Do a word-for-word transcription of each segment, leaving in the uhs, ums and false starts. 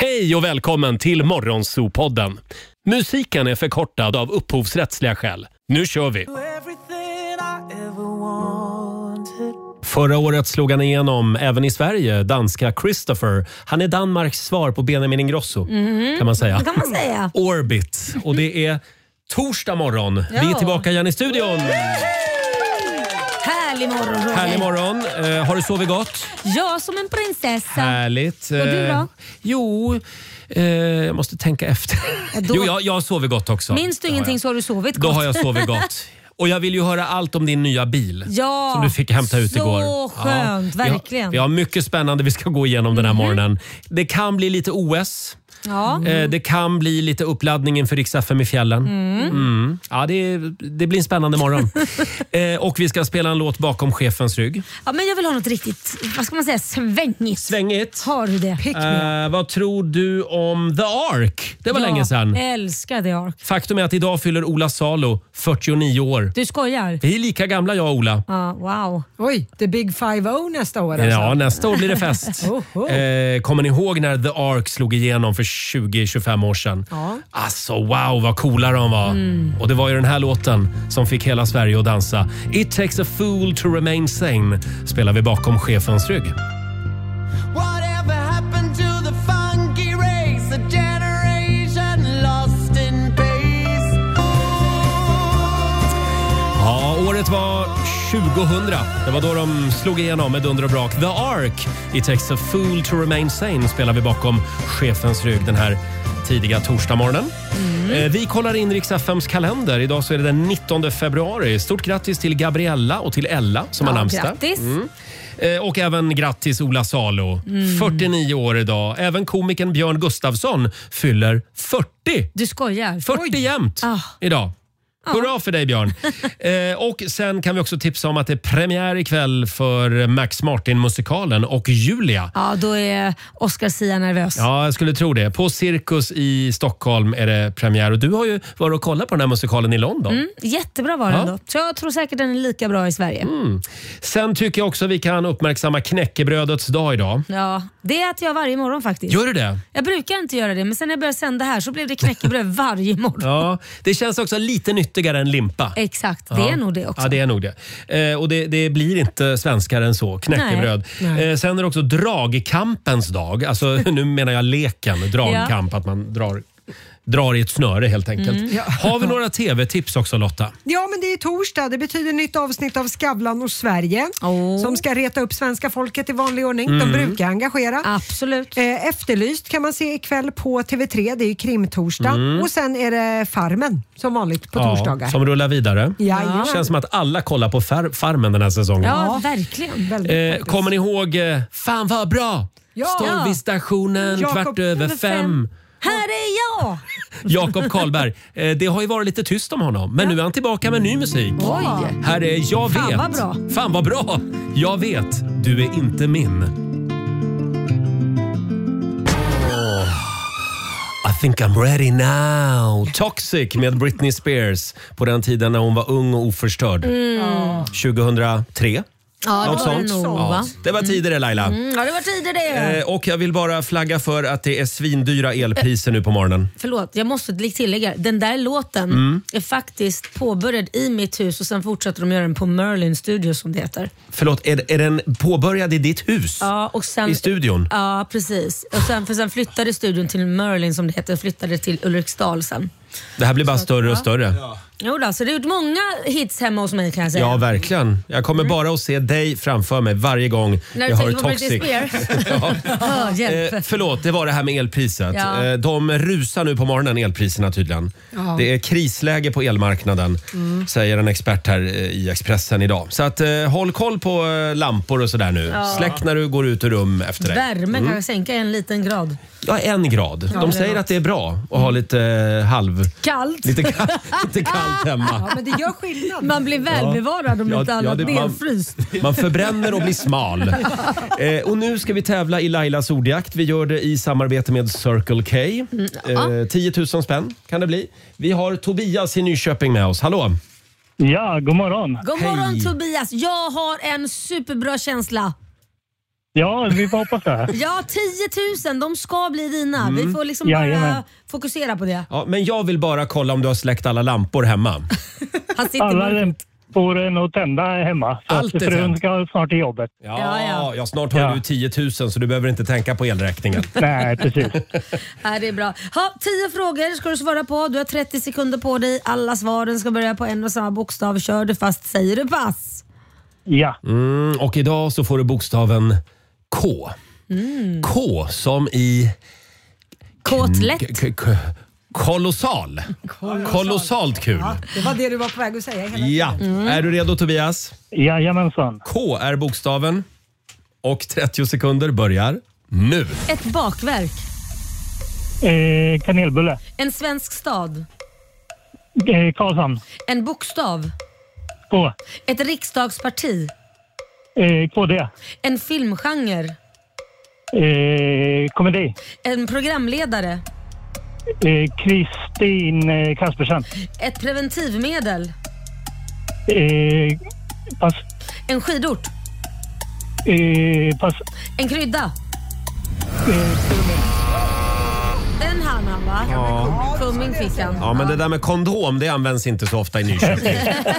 Hej och välkommen till Morgonzoo-podden. Musiken är förkortad av upphovsrättsliga skäl. Nu kör vi! Förra året slog han igenom även i Sverige, danska Christopher. Han är Danmarks svar på Benjamin Ingrosso, mm. kan man säga. kan man säga. Orbit. Och det är torsdag morgon. Ja. Vi är tillbaka igen i studion. Härlig morgon, Roger. Härlig morgon. Uh, har du sovit gott? Ja, som en prinsessa. Härligt. Och du då? Uh, jo... Uh, jag måste tänka efter. Då... Jo, jag, jag har sovit gott också. Minns du ingenting så har du sovit gott. Då har jag sovit gott. Och jag vill ju höra allt om din nya bil, ja, som du fick hämta ut så igår. Så skönt, ja, verkligen. Vi har, vi har mycket spännande vi ska gå igenom mm. den här morgonen. Det kan bli lite O S. Ja. Eh, det kan bli lite uppladdning inför Rix F M i fjällen. Mm. Mm. Ja, det, det blir en spännande morgon. eh, och vi ska spela en låt bakom chefens rygg. Ja, men jag vill ha något riktigt, vad ska man säga, svängigt. Svängigt. Har du det? Eh, vad tror du om The Ark? Det var ja, länge sedan. Jag älskar The Ark. Faktum är att idag fyller Ola Salo fyrtionio år. Du skojar? Vi är lika gamla, jag och Ola. Ja, wow. Oj, the big five-oh nästa år alltså. Ja, nästa år blir det fest. oh, oh. Eh, kommer ni ihåg när The Ark slog igenom för tjugo till tjugofem år sedan? Ja. Alltså wow, vad coola de var. Mm. Och det var ju den här låten som fick hela Sverige att dansa. It takes a fool to remain sane spelar vi bakom chefens rygg. Whatever happened to the funky race, a generation lost in pace. Ja, året var tjugohundra. Det var då de slog igenom med dunder och brak. The Ark, It takes a fool to remain sane spelar vi bakom chefens rygg den här tidiga torsdagsmorgonen. Mm. Vi kollar in Rix F M:s kalender. Idag så är det den nittonde februari. Stort grattis till Gabriella och till Ella som ja, har namnsdag. Grattis. Mm. Och även grattis Ola Salo. Mm. fyrtionio år idag. Även komikern Björn Gustafsson fyller fyrtio. Du skojar. fyrtio jämt ah. idag. Hurra för dig Björn. eh, och sen kan vi också tipsa om att det är premiär ikväll för Max Martin-musikalen och Julia. Ja, då är Oscar Sia nervös. Ja, jag skulle tro det. På Cirkus i Stockholm är det premiär. Och du har ju varit och kollat på den här musikalen i London. Mm, jättebra var den ja. då. Så jag tror säkert den är lika bra i Sverige. Mm. Sen tycker jag också vi kan uppmärksamma knäckebrödets dag idag. Ja, det äter jag varje morgon faktiskt. Gör du det? Jag brukar inte göra det, men sen när jag började sända här så blev det knäckebröd varje morgon. Ja, det känns också lite nytt än limpa. Exakt, det ja. är nog det också. Ja, det är nog det. Eh, och det, det blir inte svenskare än så. Knäckebröd. Nej. Nej. Eh, sen är det också dragkampens dag. Alltså nu menar jag leken, dragkamp, ja. att man drar drar i ett snöre helt enkelt. Mm. Ja. Har vi några tv-tips också Lotta? Ja, men det är torsdag. Det betyder nytt avsnitt av Skavlan och Sverige oh. som ska reta upp svenska folket i vanlig ordning. Mm. De brukar engagera. Absolut. Eh, Efterlyst kan man se ikväll på T V tre. Det är ju krimtorsdag. Mm. Och sen är det Farmen som vanligt på ja, torsdagar. Som rullar vidare. Ja. Det känns som att alla kollar på far- Farmen den här säsongen. Ja, verkligen. Eh, kommer ni ihåg eh, Fan vad bra? Ja. Står vid stationen Jakob, kvart över fem. fem. Här är jag! Jakob Karlberg. Det har ju varit lite tyst om honom. Men nu är han tillbaka med ny musik. Oj. Här är Jag vet. Fan vad bra. Fan vad bra. Jag vet, du är inte min. Oh, I think I'm ready now. Toxic med Britney Spears. På den tiden när hon var ung och oförstörd. Mm. tjugohundratre. Ja, något det var sånt. det nog, ja. va? Det var tidigare Laila. Mm, ja, det var tidigare. Eh, och jag vill bara flagga för att det är svindyra elpriser nu på morgonen. Förlåt, jag måste tillägga. Den där låten mm. är faktiskt påbörjad i mitt hus och sen fortsätter de göra den på Merlin Studio som det heter. Förlåt, är, är den påbörjad i ditt hus? Ja, och sen, i studion? Ja, precis. Och sen, för sen flyttade studion till Merlin som det heter, flyttade till Ulriksdal sen. Det här blir bara så större att, och större. Ja. Jo då, så det har gjort många hits hemma hos mig kan jag säga. Ja, verkligen. Jag kommer mm. bara att se dig framför mig varje gång när jag hör Toxic. ja. oh, eh, förlåt, det var det här med elpriset. Ja. Eh, de rusar nu på morgonen, elpriserna tydligen. Ja. Det är krisläge på elmarknaden, mm. säger en expert här i Expressen idag. Så att, eh, håll koll på eh, lampor och sådär nu. Ja. Släck när du går ut ur rum efter dig. Värmen mm. kan sänka en liten grad. Ja, en grad. De säger ja, att det är bra att ha lite eh, halv... Kallt. Lite, ka- lite kallt hemma. Ja, men det gör skillnad. Man blir välbevarad om ja, inte annat ja, nedfryst. Man, man förbränner och blir smal. eh, och nu ska vi tävla i Lailas ordjakt. Vi gör det i samarbete med Circle K. Mm, ja. eh, tio tusen spänn kan det bli. Vi har Tobias i Nyköping med oss. Hallå! Ja, god morgon. God morgon Hej. Tobias. Jag har en superbra känsla. Ja, vi får hoppas det. Ja, tio tusen, de ska bli dina. Vi får liksom Jajamän. bara fokusera på det. Ja, men jag vill bara kolla om du har släckt alla lampor hemma. Han sitter Alla med... lampor är nog tända hemma. Så Allt att är frun tänt. ska snart till jobbet. Ja, Ja, ja. ja. snart har Ja. du tio tusen så du behöver inte tänka på elräkningen. Nej, precis. Nej, det är bra. Ha, tio frågor ska du svara på. Du har trettio sekunder på dig. Alla svaren ska börja på en och samma bokstav. Kör du fast säger du pass. Ja. Mm, och idag så får du bokstaven K. K som i... Kåtlätt. K- k- Kolossal. Kolossalt kul. Ja, det var det du var på väg att säga hela Ja, är du redo Tobias? Jajamensan. K är bokstaven och trettio sekunder börjar nu. Ett bakverk. Eh, kanelbulle. En svensk stad. Eh, Karlshamn. En bokstav. K. Ett riksdagsparti. Eh, K D. En filmgenre. Eh, komedi. En programledare. Eh, Kristin eh, Kaspersen. Ett preventivmedel. Eh, pass. En skidort. Eh, pass. En krydda. Eh, Den hann han va? Ja. Kummin fick han. Ja, men det där med kondom, det används inte så ofta i Nyköping.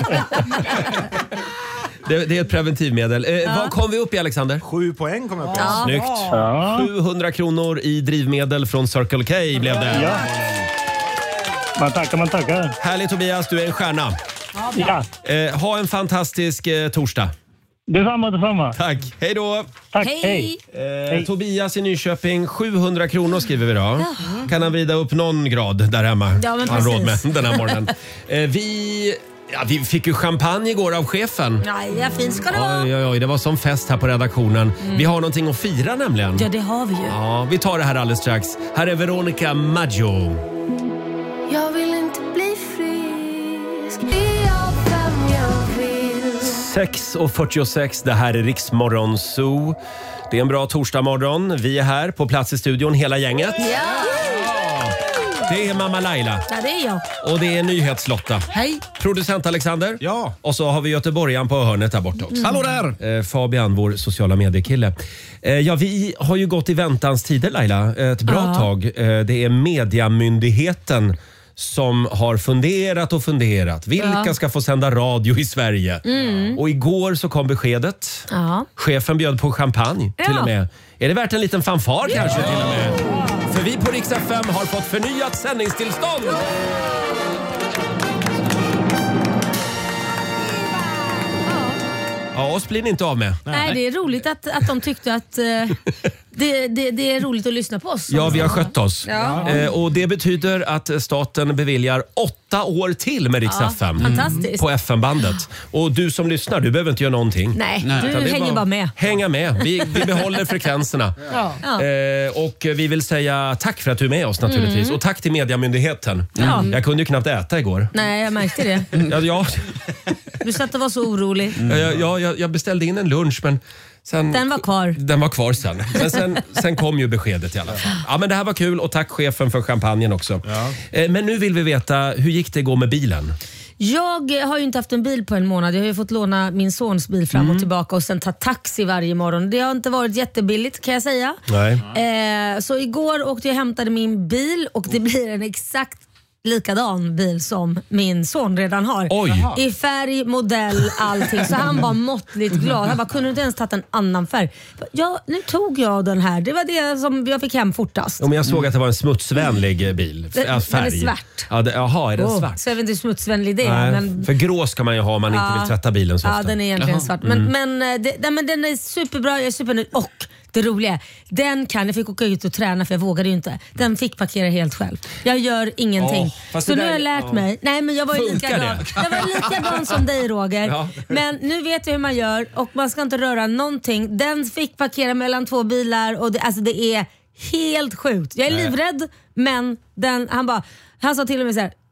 det, det är ett preventivmedel. Eh, Vad kom vi upp i, Alexander? Sju poäng kom jag på. Ja. Snyggt. ja. sjuhundra kronor i drivmedel från Circle K blev det. Ja. Man tackar, man tackar. Härligt Tobias, du är en stjärna. Ja. Eh, ha en fantastisk eh, torsdag. Detsamma, detsamma. Tack, hej då. Tack, Hej. hej. Eh, Tobias i Nyköping, sjuhundra kronor skriver vi då. Kan han vrida upp någon grad där hemma? Ja, men Har han råd med precis. den här morgonen. Eh, vi, ja, vi fick ju champagne igår av chefen. Nej, ja, fint ska det vara. Oj, oj, oj, det var som fest här på redaktionen. Vi har någonting att fira nämligen. Ja, det har vi ju. Ja, vi tar det här alldeles strax. Här är Veronica Maggio. Jag vill inte bli frisk. Är jag vem jag vill? sex och fyrtiosex, det här är Riksmorgon Zoo. Det är en bra torsdagmorgon. Vi är här på plats i studion, hela gänget. Ja, Det är mamma Laila ja det är jag. och det är Nyhetslotta. Hej! Producent Alexander. Ja. Och så har vi göteborgaren på hörnet där borta också. Hallå där! Eh, Fabian, vår sociala mediekille. Eh, ja, vi har ju gått i väntans tider, Laila, ett bra Ja. tag. Eh, det är Mediamyndigheten som har funderat och funderat. Vilka Ja. ska få sända radio i Sverige? Och igår så kom beskedet. Ja. Chefen bjöd på champagne till Ja. och med. Är det värt en liten fanfar kanske till och med? För vi på Rix F M har fått förnyat sändningstillstånd. Ja, oss blir ni inte av med. Nej, det är roligt att, att de tyckte att eh, det, det, det är roligt att lyssna på oss. Ja, vi har skött oss. Ja. Eh, och det betyder att staten beviljar åtta år till med Rix Ja, F M. fantastiskt. På F M-bandet. Och du som lyssnar, du behöver inte göra någonting. Nej, Utan du det är hänger bara med. Hänga med. Vi, vi behåller frekvenserna. Ja. Eh, och vi vill säga tack för att du är med oss naturligtvis. Och tack till Mediamyndigheten. Ja. Jag kunde ju knappt äta igår. Nej, jag märkte det. Ja, ja, Du satt och var så orolig. jag, jag, jag, jag beställde in en lunch men sen, Den var kvar. Den var kvar sen. Men sen, sen kom ju beskedet i alla fall. Ja, men det här var kul och tack chefen för champagnen också. Eh, Men nu vill vi veta, hur gick det gå med bilen? Jag har ju inte haft en bil på en månad. Jag har ju fått låna min sons bil fram och tillbaka och sen ta taxi varje morgon. Det har inte varit jättebilligt kan jag säga. Nej. Eh, så igår åkte jag och hämtade min bil och det blir en exakt likadan bil som min son redan har. Oj. I färg, modell, allting. Så han var måttligt glad. Han bara, kunde du inte ens tagit en annan färg? Ja, nu tog jag den här. Det var det som jag fick hem fortast. Ja, men jag såg att det var en smutsvänlig bil. Den- Ja, färg. den är svart. Ja, det, jaha, är den Oh, svart? så jag vet inte hur smutsvänlig det är. Nej, Men för grå ska man ju ha om man inte Ja. vill tvätta bilen så Ja, ofta. den är egentligen Jaha. svart. Men, men, eh, det, nej, men den är superbra, jag är supernöjd. Och det roliga är, den kan, jag fick åka ut och träna för jag vågade ju inte. Den fick parkera helt själv. Jag gör ingenting. Åh, fast så det nu där- har jag lärt ja. mig. Nej men jag var ju Funkar likadan. det? Jag var likadan som dig Roger. Ja. Men nu vet jag hur man gör och man ska inte röra någonting. Den fick parkera mellan två bilar och det, alltså det är helt sjukt. Jag är livrädd men den, han bara, han sa till och med så här: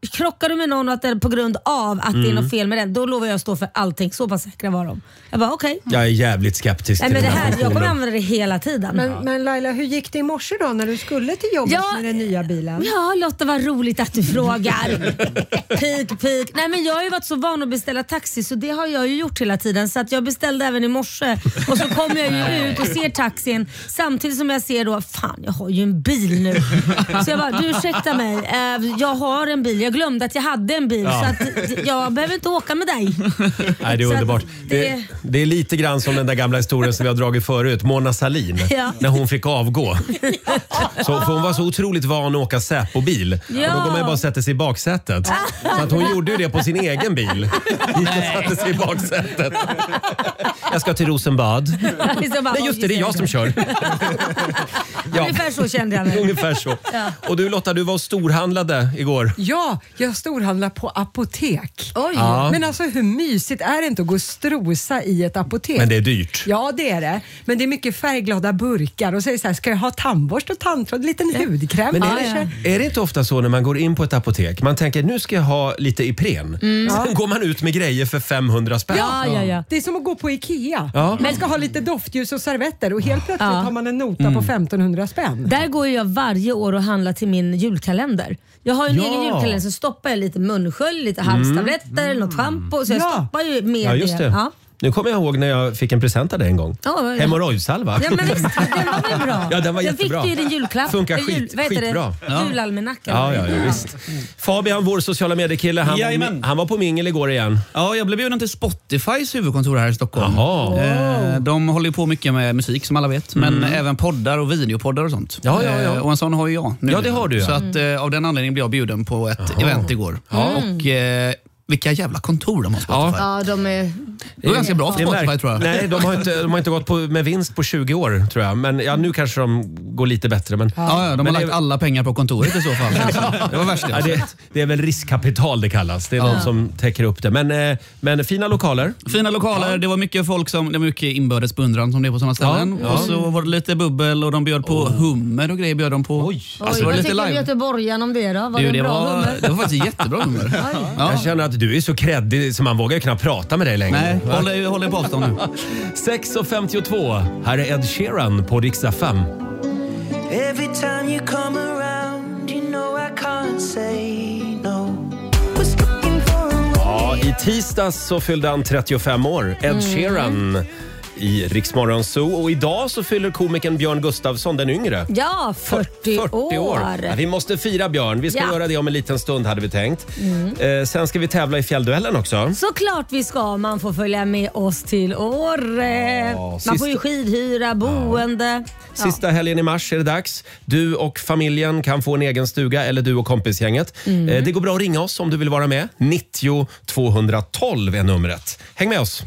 krockar du med någon och att det är på grund av att mm. det är något fel med den, då lovar jag att stå för allting. Så pass säkra var de. Jag bara okej. Okay. Jag är jävligt skeptisk Nej, till men det den här här, jag kommer använda det hela tiden. Men, ja. men Laila, hur gick det i morse då när du skulle till jobbet ja, med den nya bilen? Ja Lotta, vad roligt att du frågar. Pik, pik. Nej men jag har ju varit så van att beställa taxi, så det har jag ju gjort hela tiden. Så att jag beställde även i morse och så kommer jag ju ut och ser taxin samtidigt som jag ser då, fan jag har ju en bil nu. Så jag bara, du ursäkta mig, jag har en bil. Jag glömde att jag hade en bil ja. så att jag behöver inte åka med dig. Nej, det är underbart. Det... Det, det är lite grann som den där gamla historien som vi har dragit förut. Mona Sahlin, ja. när hon fick avgå. Så, för hon var så otroligt van att åka Säpo-bil. Ja. Och då går man ju bara och sätter sig i baksätet. Så att hon gjorde ju det på sin egen bil. Gick och satte sig i baksätet. Jag ska till Rosenbad. Nej, just det, det är jag som kör. Ja. Ungefär så kände jag mig. Ungefär så. Ja. Och du Lotta, du var och storhandlade igår. Ja, jag storhandlade på apotek. Oj. Ja. Men alltså hur mysigt är det inte att gå och strosa i ett apotek? Men det är dyrt. Ja, det är det. Men det är mycket färgglada burkar och säger så här, ska jag ha tandborst och tandtråd, liten ja. hudkräm? Men är, ja, ja. är det inte ofta så när man går in på ett apotek, man tänker nu ska jag ha lite Ipren. Mm. Sen ja. går man ut med grejer för femhundra spänn. Ja, ja, ja. Det är som att gå på Ikea. Ja. Man ska ha lite doftljus och servetter och helt plötsligt ja. har man en nota mm. på femtonhundra spänn. Där går jag varje år och handlar till min julkalender. Jag har en ja. egen julkalender, så stoppar jag lite munskölj, lite halstabletter, mm. något schampo. Så jag ja. stoppar ju med ja, just det. det. Ja. Nu kommer jag ihåg när jag fick en present av dig en gång. Oh, ja. Hemorrojdsalva. Ja, men visst, den var väl bra. Ja, den var jag jättebra. fick ju din julklapp. Funkar skit, jul, vad heter skitbra. Det? Ja. Julalmanackan. Ja, ja, ja, visst. Fabian, vår sociala mediekille, han, han var på mingel igår igen. Ja, jag blev bjuden till Spotifys huvudkontor här i Stockholm. Jaha. Eh, de håller ju på mycket med musik som alla vet, men mm. även poddar och videopoddar och sånt. Ja, ja, ja. Eh, och en sån har ju jag nu. Ja, det har du. Ja. Så att eh, av den anledningen blev jag bjuden på ett Jaha. event igår. Ja. Och eh, vilka jävla kontor de har Spotify. Ja, de är... Det är ganska bra för Spotify, märk- tror jag. Nej, de har inte, de har inte gått på, med vinst på tjugo år, tror jag. Men ja, nu kanske de går lite bättre. Men, ja, ja, de men har lagt är... alla pengar på kontoret i så fall. Det var värst. Ja, det, det är väl riskkapital det kallas. Det är ja. de som täcker upp det. Men, men fina lokaler. Fina lokaler. Ja. Det var mycket folk som, det var mycket inbördes beundran som det är på sådana ställen. Ja. Ja. Och så var det lite bubbel och de bjöd på oh. hummer och grejer bjöd de på. Oj. Alltså, vad tycker Göteborgen om det då? Var det, det, det, bra var, hummer? det var faktiskt jättebra hummer. Ja. Jag känner att du är så kreddig så man vågar knappt prata med dig längre. Nej, håll, håll på avstånd nu. sex och femtiotvå. Här är Ed Sheeran på Rix F M. Every time you come around, you know I can't say no. Ja, i tisdags så fyllde han trettiofem år. Ed Sheeran. Mm. I Rix Morgon Zoo. Och idag så fyller komikern Björn Gustafsson den yngre. Ja, fyrtio, fyrtio år. år. Ja, vi måste fira Björn. Vi ska ja. göra det om en liten stund hade vi tänkt. Mm. Eh, sen ska vi tävla i fjällduellen också. Såklart vi ska. Man får följa med oss till Åre. Ja, Man sista... får ju skidhyra, boende. Ja. Sista helgen i mars är det dags. Du och familjen kan få en egen stuga eller du och kompisgänget. Mm. Eh, det går bra att ringa oss om du vill vara med. nittio tvåhundratolv är numret. Häng med oss.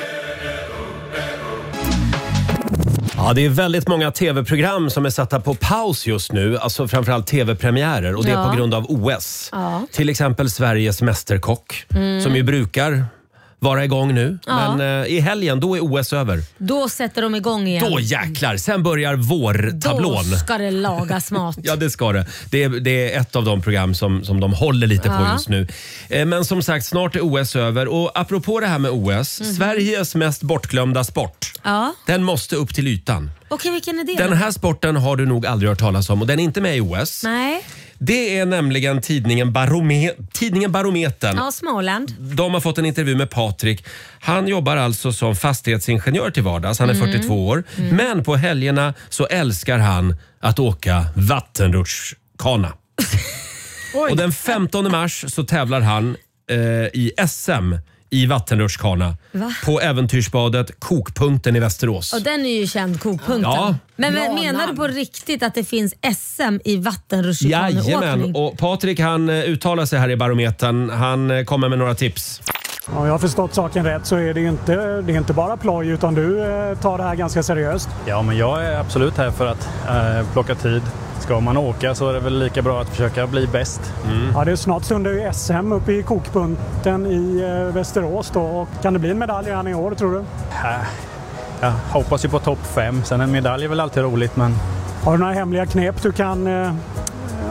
Ja, det är väldigt många tv-program som är satta på paus just nu. Alltså framförallt tv-premiärer. Och det ja. är på grund av O S. Ja. Till exempel Sveriges Mästerkock. Mm. Som ju brukar vara igång nu. Ja. Men eh, i helgen, då är O S över. Då sätter de igång igen. Då jäklar. Sen börjar vårtablån. Då ska det lagas mat. Ja, det ska det. Det är, det är ett av de program som, som de håller lite ja. på just nu. Eh, men som sagt, snart är O S över. Och apropå det här med O S. Mm. Sveriges mest bortglömda sport. Ja. Den måste upp till ytan. Okej, vilken är det? Den här sporten har du nog aldrig hört talas om och den är inte med i O S. Nej. Det är nämligen tidningen, Barome- tidningen Barometern. Ja, Småland. De har fått en intervju med Patrik. Han jobbar alltså som fastighetsingenjör till vardags. Han är mm. fyrtiotvå år. Mm. Men på helgerna så älskar han att åka vattenrutschkana. Och den femtonde mars så tävlar han eh, i S M i vattenrutschkana på äventyrsbadet Kokpunkten i Västerås. Och den är ju känd, Kokpunkten. Ja. Men, men menar du på riktigt att det finns S M i vattenrutschkaneåkning? Jajamän, och Patrik han uttalar sig här i Barometern. Han kommer med några tips. Om jag har förstått saken rätt så är det ju inte, det är inte bara ploj utan du eh, tar det här ganska seriöst. Ja, men jag är absolut här för att eh, plocka tid. Ska man åka så är det väl lika bra att försöka bli bäst. Mm. Ja, det är snart stundar ju S M uppe i Kokpunkten i eh, Västerås då. Och kan det bli en medalj redan i år, tror du? Ja, jag hoppas ju på topp fem. Sen en medalj är väl alltid roligt, men... Har du några hemliga knep du kan eh,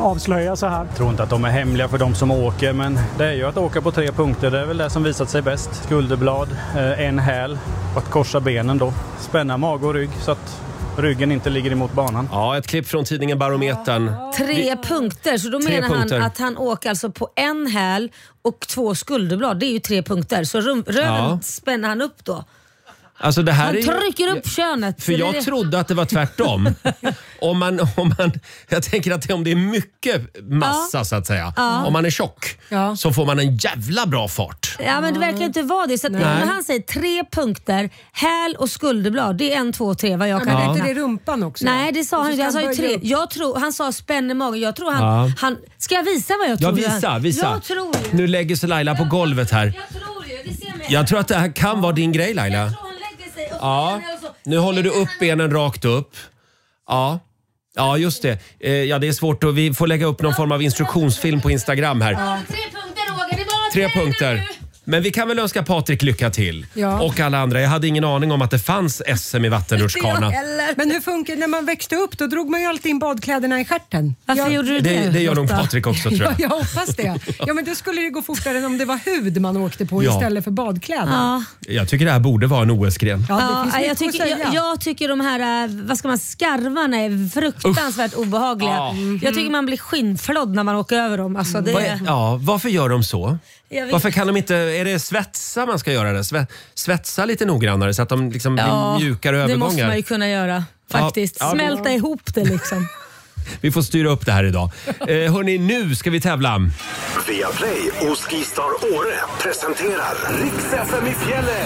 avslöja så här. Jag tror inte att de är hemliga för de som åker, men det är ju att åka på tre punkter. Det är väl det som visat sig bäst. Skulderblad, eh, en häl och att korsa benen då. Spänna mage och rygg så att ryggen inte ligger emot banan. Ja, ett klipp från tidningen Barometern. Tre punkter, så då Tre menar punkter. han att han åker alltså på en häl och två skulderblad. Det är ju tre punkter. Så rum- röven Ja. spänner han upp då. Alltså det här Han är ju... trycker upp könet. För Så det är jag det- trodde att det var tvärtom. om man, om man, jag tänker att det, om det är mycket massa Ja. så att säga. Ja. Om man är tjock Ja. så får man en jävla bra fart. Ja, men det verkar inte vara det. Så att när han säger tre punkter, häl och skulderblad, det är en, två, tre vad jag Ja, kan men är räkna. inte det rumpan också? Nej, det sa Och så han inte. ska Han sa ju böja tre. upp. Jag tror, han sa spänner magen. Jag tror han, Ja. han... Ska jag visa vad jag Ja, tror? visa, visa. Jag tror ju. Nu lägger sig Laila på golvet här. Jag tror ju. Det ser mig. Jag tror att det här kan vara din grej, Laila. Jag tror han lägger sig och så Ja, benen och så. nu håller du upp benen rakt upp. Ja. Ja, just det. Eh, Ja, det är svårt och vi får lägga upp någon form av instruktionsfilm på Instagram här. Tre punkter, Roger. Det var Tre tre punkter. nu. Men vi kan väl önska Patrik lycka till. Ja. Och alla andra. Jag hade ingen aning om att det fanns S M i vattenrutschkana. Eller? Men hur funkar när man växte upp? Då drog man ju alltid in badkläderna i stjärten. Varför jag, gjorde du det? Det, det gör nog Lotta? Patrik också, tror Ja, jag. jag hoppas det. Ja, men då skulle det gå fortare än om det var hud man åkte på Ja. istället för badkläder. Ja. Jag tycker det här borde vara en O S-gren. Ja, det Ja, finns jag, mycket tycker, att säga. jag, jag tycker de här, eh, vad ska man, skarvarna är fruktansvärt obehagliga. Ja. Jag tycker man blir skinnflådd när man åker över dem. Alltså, det, Vad är- Ja, varför gör de så? Jag vet- Varför kan de inte... Är det svetsa man ska göra det? Sve, svetsa lite noggrannare så att de liksom Ja, blir mjukare det övergångar. måste man ju kunna göra faktiskt. Ja, ja. Smälta ihop det liksom. Vi får styra upp det här idag. Eh, hörni, nu ska vi tävla. Viaplay och Skistar Åre presenterar Rix F M i fjällen.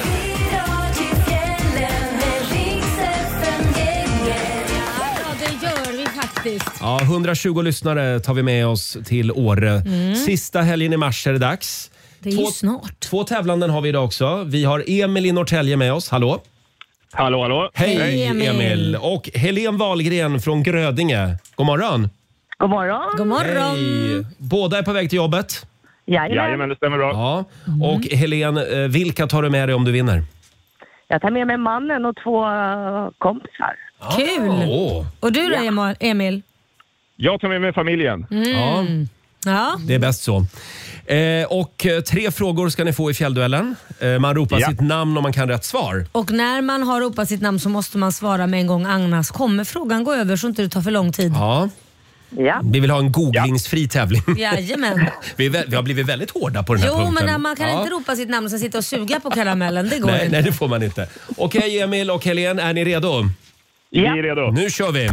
Ja, det gör vi faktiskt. Ja, hundratjugo lyssnare tar vi med oss till Åre. Sista helgen i mars är det dags. Det är ju Två, snart. två tävlanden har vi idag också. Vi har Emil i Norrtälje med oss. Hallå? Hallå, hallå. Hej, Hej, Emil. Emil. Och Helen Wahlgren från Grödinge. God morgon. God morgon. God morgon. Hej. Båda är på väg till jobbet. Jajamän. Jajamän, det stämmer bra. Ja. Och Helen, eh, vilka tar du med dig om du vinner? Jag tar med mig mannen och två eh, kompisar. Kul. Åh. Och du då, Emo- Emil? Jag tar med mig familjen. Ja, Ja. det är bäst så. Eh, och eh, tre frågor ska ni få i fjällduellen. Eh, man ropar Ja. sitt namn om man kan rätt svar. Och när man har ropat sitt namn så måste man svara med en gång, annars kommer frågan gå över så inte det tar för lång tid. Ja. Ja. Vi vill ha en googlingsfri tävling. Jajamän. Vi, är, vä- vi har blivit väldigt hårda på den här Jo, punkten. men när man kan Ja. inte ropa sitt namn och sen sitta och suga på karamellen. Det går Nej, inte. nej, det får man inte. Okej, Emil och Helen, är ni redo? Vi är redo. Nu kör vi!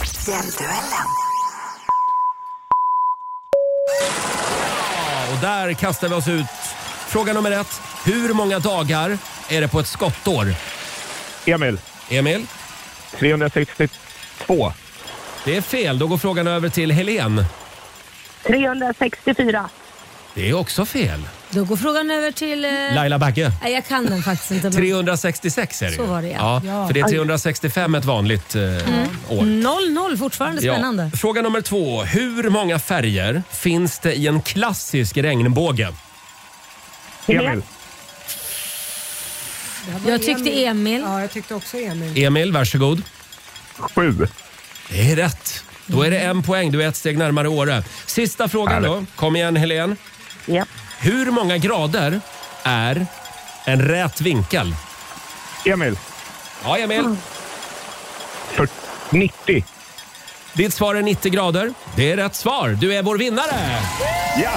Ja, och där kastar vi oss ut. Fråga nummer ett. Hur många dagar är det på ett skottår? Emil, Emil? trehundrasextiotvå. Det är fel. Då går frågan över till Helen. trehundrasextiofyra. Det är också fel. Då går frågan över till... Eh... Laila Bagge. Nej, jag kan den faktiskt inte. men- trehundrasextiosex är det ju. Så var det, ja. ja. För det är trehundrasextiofem ett vanligt eh, år. noll noll fortfarande spännande. Ja. Fråga nummer två. Hur många färger finns det i en klassisk regnbåge? Emil, Jag tyckte Emil. Ja, jag tyckte också Emil. Emil, varsågod. sju. Det är rätt. Då är det en poäng. Du är ett steg närmare Åre. Sista frågan då. Kom igen, Helen. Ja. Hur många grader är en rät vinkel? Emil, Ja, Emil. för nittio. Ditt svar är nittio grader. Det är rätt svar. Du är vår vinnare. Ja,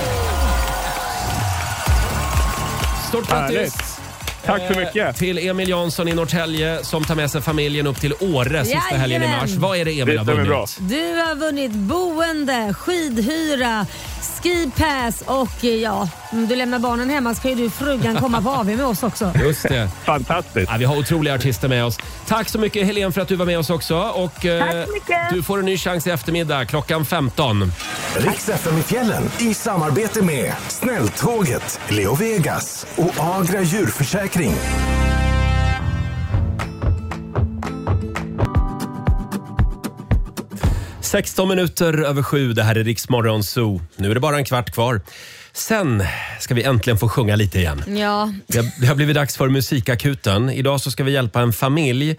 Stort grattis. härligt. Tack så mycket. Till Emil Jansson i Norrtälje som tar med sig familjen upp till Åre sista Jajamän. helgen i mars. Vad är det Emil Det har stämmer bra. vunnit? Du har vunnit boende, skidhyra, skipass och eh, ja, om du lämnar barnen hemma så kan ju du frugan komma på A V med oss också. Just det. Fantastiskt. Ja, vi har otroliga artister med oss. Tack så mycket Helen för att du var med oss också. Och, eh, Tack så mycket. du får en ny chans i eftermiddag klockan femton. Rix F M i fjällen i samarbete med Snälltåget, Leo Vegas och Agra djurförsäkring. sexton minuter över sju, det här är Rix Morgon Zoo. Nu är det bara en kvart kvar. Sen ska vi äntligen få sjunga lite igen. Ja. Det har, det har blivit dags för musikakuten. Idag så ska vi hjälpa en familj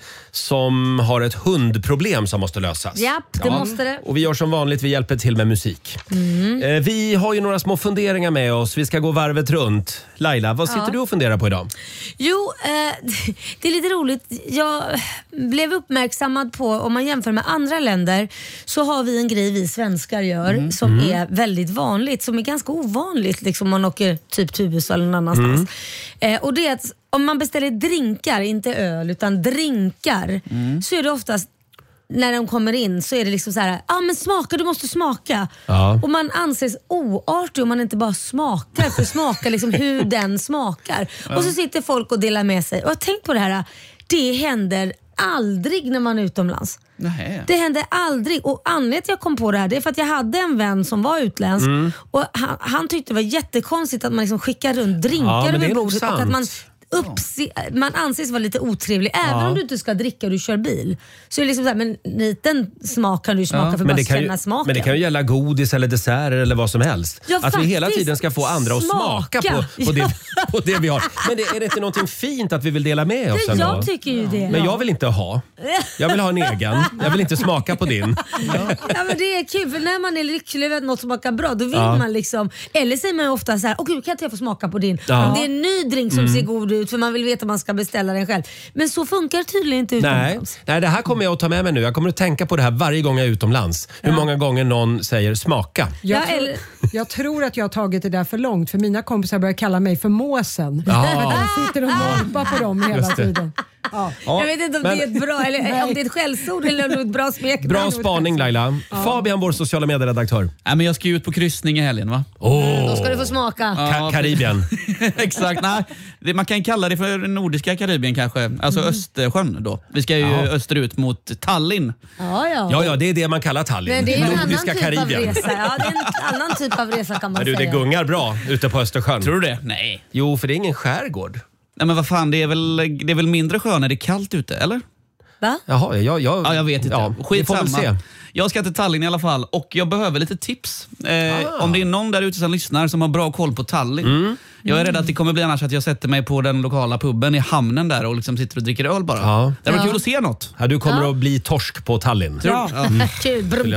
som har ett hundproblem som måste lösas. Japp, det ja. måste det. Och vi gör som vanligt, vi hjälper till med musik. Mm. Eh, vi har ju några små funderingar med oss. Vi ska gå varvet runt. Laila, vad sitter ja. du och funderar på idag? Jo, eh, det är lite roligt. Jag blev uppmärksammad på, om man jämför med andra länder, så har vi en grej vi svenskar gör mm. som mm. är väldigt vanligt, som är ganska ovanligt liksom, om man åker typ till U S A eller någon annanstans. Mm. Eh, och det är att om man beställer drinkar, inte öl utan drinkar, mm. så är det oftast när de kommer in så är det liksom så här, ja ah, men smaka, du måste smaka. Ja. Och man anses oartig om man inte bara smakar, för smaka liksom hur den smakar. Ja. Och så sitter folk och delar med sig. Och jag tänk på det här, det händer aldrig när man är utomlands. Nej. Det hände aldrig. Och anledningen till att jag kom på det här, det är för att jag hade en vän som var utländsk mm. och han, han tyckte det var jättekonstigt att man liksom skickar runt drinkar ja, över bordet och att man Uppse- man anses vara lite otrevlig. Även ja. om du inte ska dricka och du kör bil, så är det liksom så här, men liten smak kan du smaka ja. för men bara känna ju, smaken. Men det kan ju gälla godis eller desserter eller vad som helst. Ja, att faktiskt. Vi hela tiden ska få andra att smaka, smaka på, på, det, på det vi har. Men det, är det inte någonting fint att vi vill dela med oss? Det, jag då? tycker ju det. Men jag vill inte ha. Jag vill ha en egen. Jag vill inte smaka på din. Ja, ja men det är kul, för när man är lycklig över att något smakar bra, då vill ja. man liksom, eller säger man ju ofta så här, åh gud, kan inte jag få smaka på din? Ja. Om det är en ny drink som mm. ser god ut, för man vill veta man ska beställa den själv. Men så funkar det tydligen inte utomlands. Nej. Nej, det här kommer jag att ta med mig nu. Jag kommer att tänka på det här varje gång jag är utomlands. Hur ja. många gånger någon säger smaka. Jag, ja, eller... jag tror att jag har tagit det där för långt, för mina kompisar börjar kalla mig för måsen. Ja. Jag sitter och molpar på dem hela tiden. Ja. Jag vet inte om men... det är ett bra eller om det är ett skällsord eller om det är ett bra smek. Bra spaning Laila. Ja. Fabian, vår sociala medieredaktör. Nej, men jag ska ju ut på kryssning i helgen, va? Oh. Då ska du få smaka. Ka- Karibien. Exakt. Nej, det, man kan kalla det för nordiska Karibien kanske. Alltså mm. Östersjön då. Vi ska ju ja. österut mot Tallinn. Ja, ja. Ja, ja, det är det man kallar Tallinn. Men det är en nordiska annan typ Karibien. av resa. Ja, det är en annan typ av resa kan man du, säga. Det gungar bra ute på Östersjön. Tror du det? Nej. Jo, för det är ingen skärgård. Nej, men vad fan, det är väl, det är väl mindre sjö när det är kallt ute, eller? Va? Jaha, jag, jag, ja, jag vet inte. Ja, skitsamma. Jag ska till Tallinn i alla fall och jag behöver lite tips. Eh, ah. Om det är någon där ute som lyssnar som har bra koll på Tallinn. Mm. Jag är rädd att det kommer bli annars att jag sätter mig på den lokala puben i hamnen där och liksom sitter och dricker öl bara. Ja. Det var ja. kul att se något. Ja, du kommer ja. att bli torsk på Tallinn. Ja. Mm. Kul.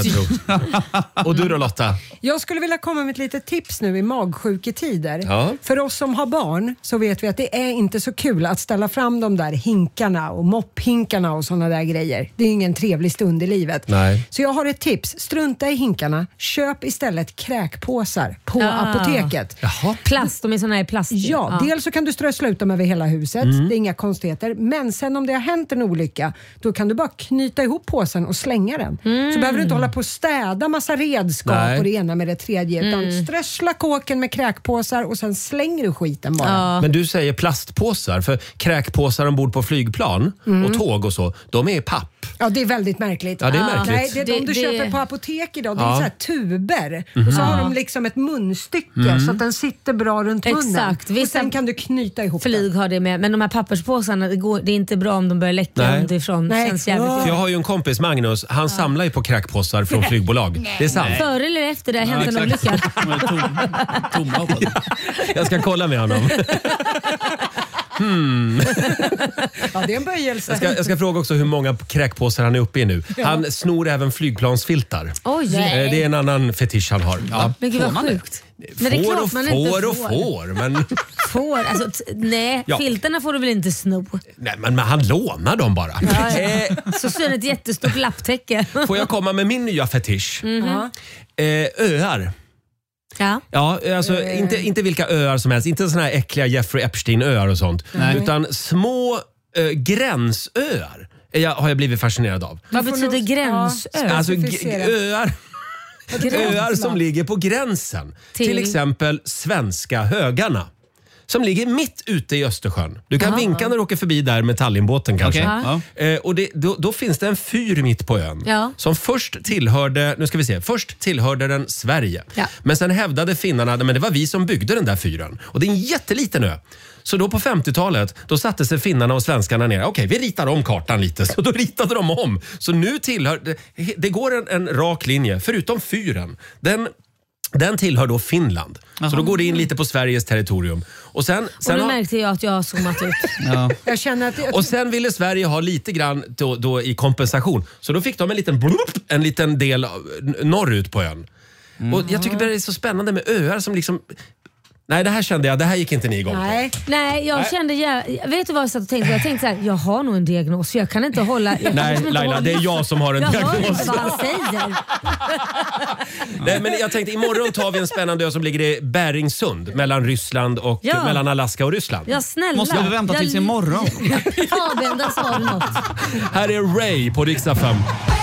Och du då Lotta? Jag skulle vilja komma med ett litet tips nu i magsjuketider. Ja. För oss som har barn så vet vi att det är inte så kul att ställa fram de där hinkarna och mopphinkarna och såna där grejer. Det är ingen trevlig stund i livet. Nej. Så jag har ett tips. Strunta i hinkarna. Köp istället kräkpåsar på ja. apoteket. Jaha. Plast, de är såna här plast. Ja, ja, dels så kan du strössla ut dem över hela huset. Mm. Det är inga konstigheter. Men sen om det har hänt en olycka, då kan du bara knyta ihop påsen och slänga den. Mm. Så behöver du inte hålla på och städa massa redskap Nej. och det ena med det tredje. Mm. Utan strössla kåken med kräkpåsar och sen slänger du skiten bara. Ja. Men du säger plastpåsar, för kräkpåsar ombord på flygplan mm. och tåg och så, de är i papp. Ja, det är väldigt märkligt. Ja, det är märkligt. Nej, det är de det, du det... köper på apotek idag. Det är ja. så här tuber. Mm-hmm. Och så har de liksom ett munstycke mm. så att den sitter bra runt munnen. Exakt. Och sen kan du knyta ihop flyg har det med. Men de här papperspåsarna, det, går, det är inte bra om de börjar läcka Nej. underifrån. Nej. Känns jävligt Ja. För jag har ju en kompis, Magnus, han ja. samlar ju på kräkpåsar från flygbolag. Nej. Det är sant. Före eller efter det har hänt ja, en olycka. Tom, tom jag ska kolla med honom. Hmm. Ja, det är en böjelse. Jag ska, jag ska fråga också hur många kräkpåsar han är uppe i nu. Ja. Han snor även flygplansfiltar. Oj, det är en annan fetisch han har. Ja. Men gud vad sjukt. Men det är klart får man och får och får. Men... Får? Alltså, t- nej, ja. filterna får du väl inte sno? Nej, men, men han lånar dem bara. Ja, ja. Så syns ett jättestort lapptäcke. Får jag komma med min nya fetisch? Mm-hmm. Eh, öar. Ja. Ja, alltså uh. inte, inte vilka öar som helst. Inte såna här äckliga Jeffrey Epstein-öar och sånt. Nej. Utan små äh, gränsöar jag, har jag blivit fascinerad av. Vad betyder gränsö? Ja, alltså g- öar... öar som ligger på gränsen. Till, Till exempel svenska Högarna. Som ligger mitt ute i Östersjön. Du kan Aha. vinka när du åker förbi där med Tallinnbåten kanske. Okay. Ja. Eh, och det, då, då finns det en fyr mitt på ön. Ja. Som först tillhörde, nu ska vi se, först tillhörde den Sverige. Ja. Men sen hävdade finnarna, men det var vi som byggde den där fyren. Och det är en jätteliten ö. Så då på femtiotalet, då satte sig finnarna och svenskarna ner. Okej, vi ritar om kartan lite. Så då ritade de om. Så nu tillhör, det, det går en, en rak linje, förutom fyren. Den Den tillhör då Finland. Aha. Så då går det in lite på Sveriges territorium. Och sen, sen och då har... märkte jag att jag har zoomat ut. Ja. Jag känner att jag... Och sen ville Sverige ha lite grann då, då i kompensation. Så då fick de en liten, blup, en liten del norrut på ön. Mm. Och jag tycker det är så spännande med öar som liksom... Nej, det här kände jag, det här gick inte ni igång på. Nej, Nej jag Nej. kände, jag, vet du vad jag satt och tänkte? Jag tänkte så här, jag har nog en diagnos, jag kan inte hålla... Jag Nej, liksom inte Laila, hålla. det är jag som har en jag diagnos. Jag hör inte vad han säger. Nej, men jag tänkte, imorgon tar vi en spännande ö som ligger i Beringsund, mellan Ryssland och, ja. mellan Alaska och Ryssland. Ja, snälla. Måste vi vänta tills jag... imorgon? Fabian, där sa du något. Här är Ray på Riksdag fem.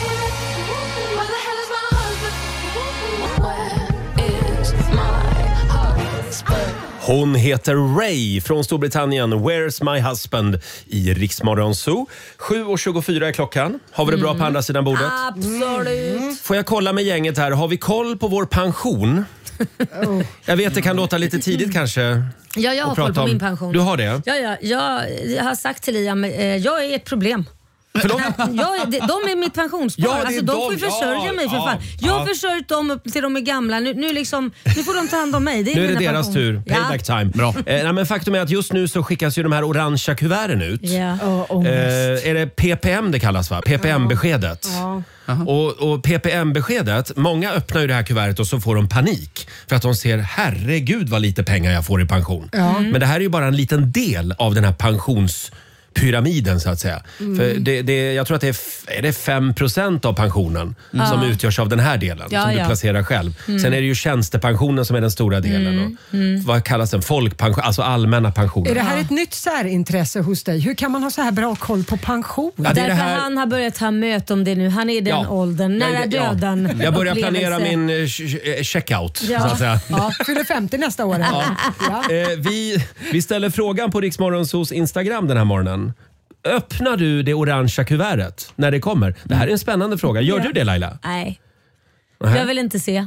Hon heter Ray från Storbritannien. Where's my husband i Rix Morgon Zoo. sju och tjugofyra är klockan. Har vi det bra på andra sidan bordet? Absolut. Får jag kolla med gänget här. Har vi koll på vår pension? Oh. Jag vet det kan låta lite tidigt kanske. Ja, jag har koll på om. min pension. Du har det? Ja, ja, jag, jag har sagt till Liam, eh, jag är ett problem. Förlåt? Jag, de, de är mitt pensionsspar. Ja, alltså, de, de får ju försörja ja, mig för ja, fan. Jag har ja. försörjt dem upp till de är gamla. Nu, nu, liksom, nu får de ta hand om mig. Det är nu är det deras pension. tur. Payback ja. time. Bra. Eh, nej, men faktum är att just nu så skickas ju de här orangea kuverten ut. Ja. Oh, eh, är det P P M det kallas va? P P M-beskedet. Ja. Och, och P P M-beskedet, många öppnar ju det här kuvertet och så får de panik. För att de ser, herregud vad lite pengar jag får i pension. Mm. Men det här är ju bara en liten del av den här pensions... pyramiden så att säga. Mm. För det, det, jag tror att det är, f- är det fem procent av pensionen mm. som utgörs av den här delen ja, som ja. du placerar själv. Mm. Sen är det ju tjänstepensionen som är den stora delen. Mm. Och, mm. vad kallas den? Folkpension, alltså allmänna pensioner. Är det här ett nytt särintresse hos dig? Hur kan man ha så här bra koll på pension? Ja, Därför här... han har börjat ha möte om det nu. Han är i den ja. åldern, nära ja. döden. Jag börjar planera min uh, checkout. Ja. Så att säga. Ja. Fyller femtio nästa år. Ja. Ja. Eh, vi, vi ställer frågan på Rix Morgonzoos Instagram den här morgonen. Öppnar du det orangea kuvertet när det kommer? Det här är en spännande fråga. Gör ja. du det Laila? Nej. Nähä. Jag vill inte se.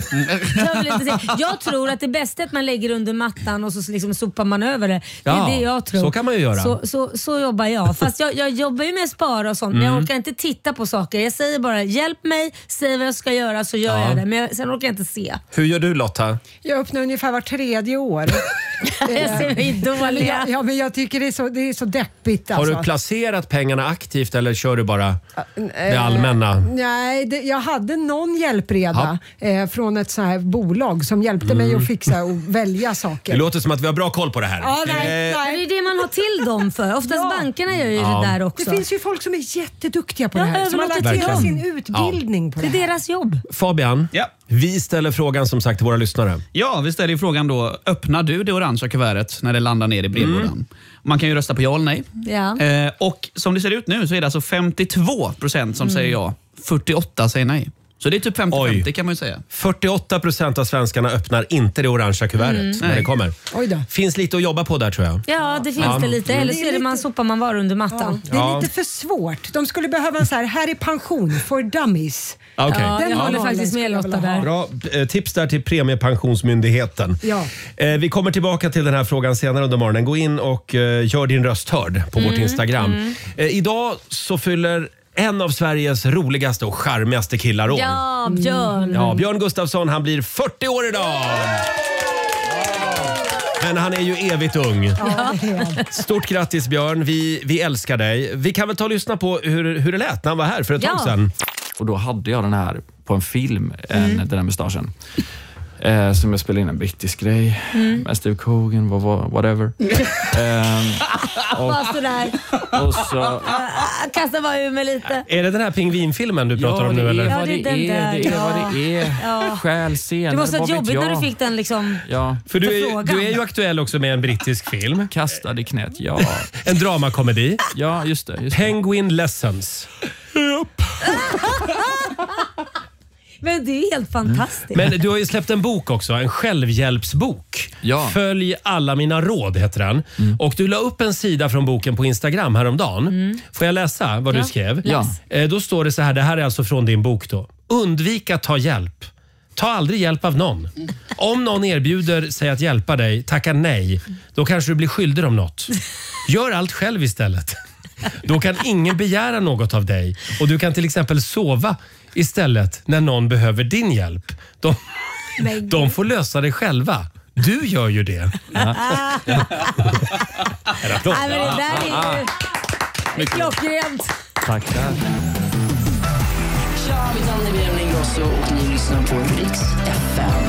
jag, vill inte se. Jag tror att det bästa är att man lägger under mattan och så liksom sopar man över det. Det är ja, det jag tror. Så kan man ju göra. Så, så, så jobbar jag. Fast jag, jag jobbar ju med spara och sånt. Mm. Men jag orkar inte titta på saker. Jag säger bara, hjälp mig, säg vad jag ska göra så gör ja. jag det. Men jag, sen orkar jag inte se. Hur gör du Lotta? Jag öppnar ungefär var tredje år. jag ser mig dålig. Ja, ja, men jag tycker det är så, det är så deppigt. Har alltså. du placerat pengarna aktivt eller kör du bara det allmänna? Uh, nej, det, jag hade någon hjälpreda eh, från ett så här bolag som hjälpte mm. mig att fixa och välja saker. Det låter som att vi har bra koll på det här. Ja, nej, eh. nej. Det är det man har till dem för. Oftast ja. bankerna gör ju ja. det där också. Det finns ju folk som är jätteduktiga på ja, det här. Som har lagt hela sin utbildning ja. på det här. Det är deras jobb. Fabian, ja. vi ställer frågan som sagt till våra lyssnare. Ja, vi ställer frågan då. Öppnar du det orangea kuvertet när det landar ner i brevlådan? Mm. Man kan ju rösta på ja eller nej. Ja. Eh, och som det ser ut nu så är det alltså femtiotvå procent som mm. säger ja. fyrtioåtta säger nej. Så det är typ femtio femtio kan man ju säga. fyrtioåtta procent av svenskarna öppnar inte det orangea kuvertet mm. när det kommer. Oj då. Finns lite att jobba på där tror jag. Ja, det finns ja. det lite. Eller så är det man sopar man var under mattan. Ja. Det är ja. lite för svårt. De skulle behöva en så här, här är pension for dummies. Okay. Ja, Den jag håller faktiskt med Lotta där. Bra tips där till Premiepensionsmyndigheten. Ja. Eh, vi kommer tillbaka till den här frågan senare under morgonen. Gå in och eh, gör din röst hörd på mm. vårt Instagram. Mm. Eh, idag så fyller en av Sveriges roligaste och charmigaste killar år. Ja, Björn. Ja, Björn Gustafsson, han blir fyrtio år idag. Men han är ju evigt ung. Ja. Stort grattis Björn, vi, vi älskar dig. Vi kan väl ta och lyssna på hur, hur det lät när han var här för ett ja. tag sedan. Och då hade jag den här på en film, en, mm. den här mustaschen. Eh, som jag spelade in en brittisk grej mm. med Steve Coogan, vad, vad, whatever. eh, och, sådär. och så... Kasta bara ur mig lite. Är det den här pingvinfilmen du pratar ja, om nu? Eller? Ja, det är, det är, det är ja. vad det är. Ja. Skäl senare. Det måste ha jobbigt när du fick den liksom. Ja. För du är, du är ju aktuell också med en brittisk film. Kastad i knät, ja. En dramakomedi. Ja, just det. Just det. Penguin Lessons. Yep. Men det är helt fantastiskt. Men du har ju släppt en bok också, en självhjälpsbok. Ja. Följ alla mina råd heter den. Mm. Och du la upp en sida från boken på Instagram häromdagen. Mm. Får jag läsa vad ja. du skrev? Ja. Eh, då står det så här, det här är alltså från din bok då. Undvika att ta hjälp. Ta aldrig hjälp av någon. Om någon erbjuder sig att hjälpa dig, tacka nej. Då kanske du blir skyldig om något. Gör allt själv istället. Då kan ingen begära något av dig. Och du kan till exempel sova istället när någon behöver din hjälp. De, Men De får lösa det själva. Du gör ju det. Ja. En applåd. Nej, men det där är ju Mycket. klockrent. Tackar. Tja, mitt namn är Benjamin Ingrosso och ni lyssnar på Rix F M.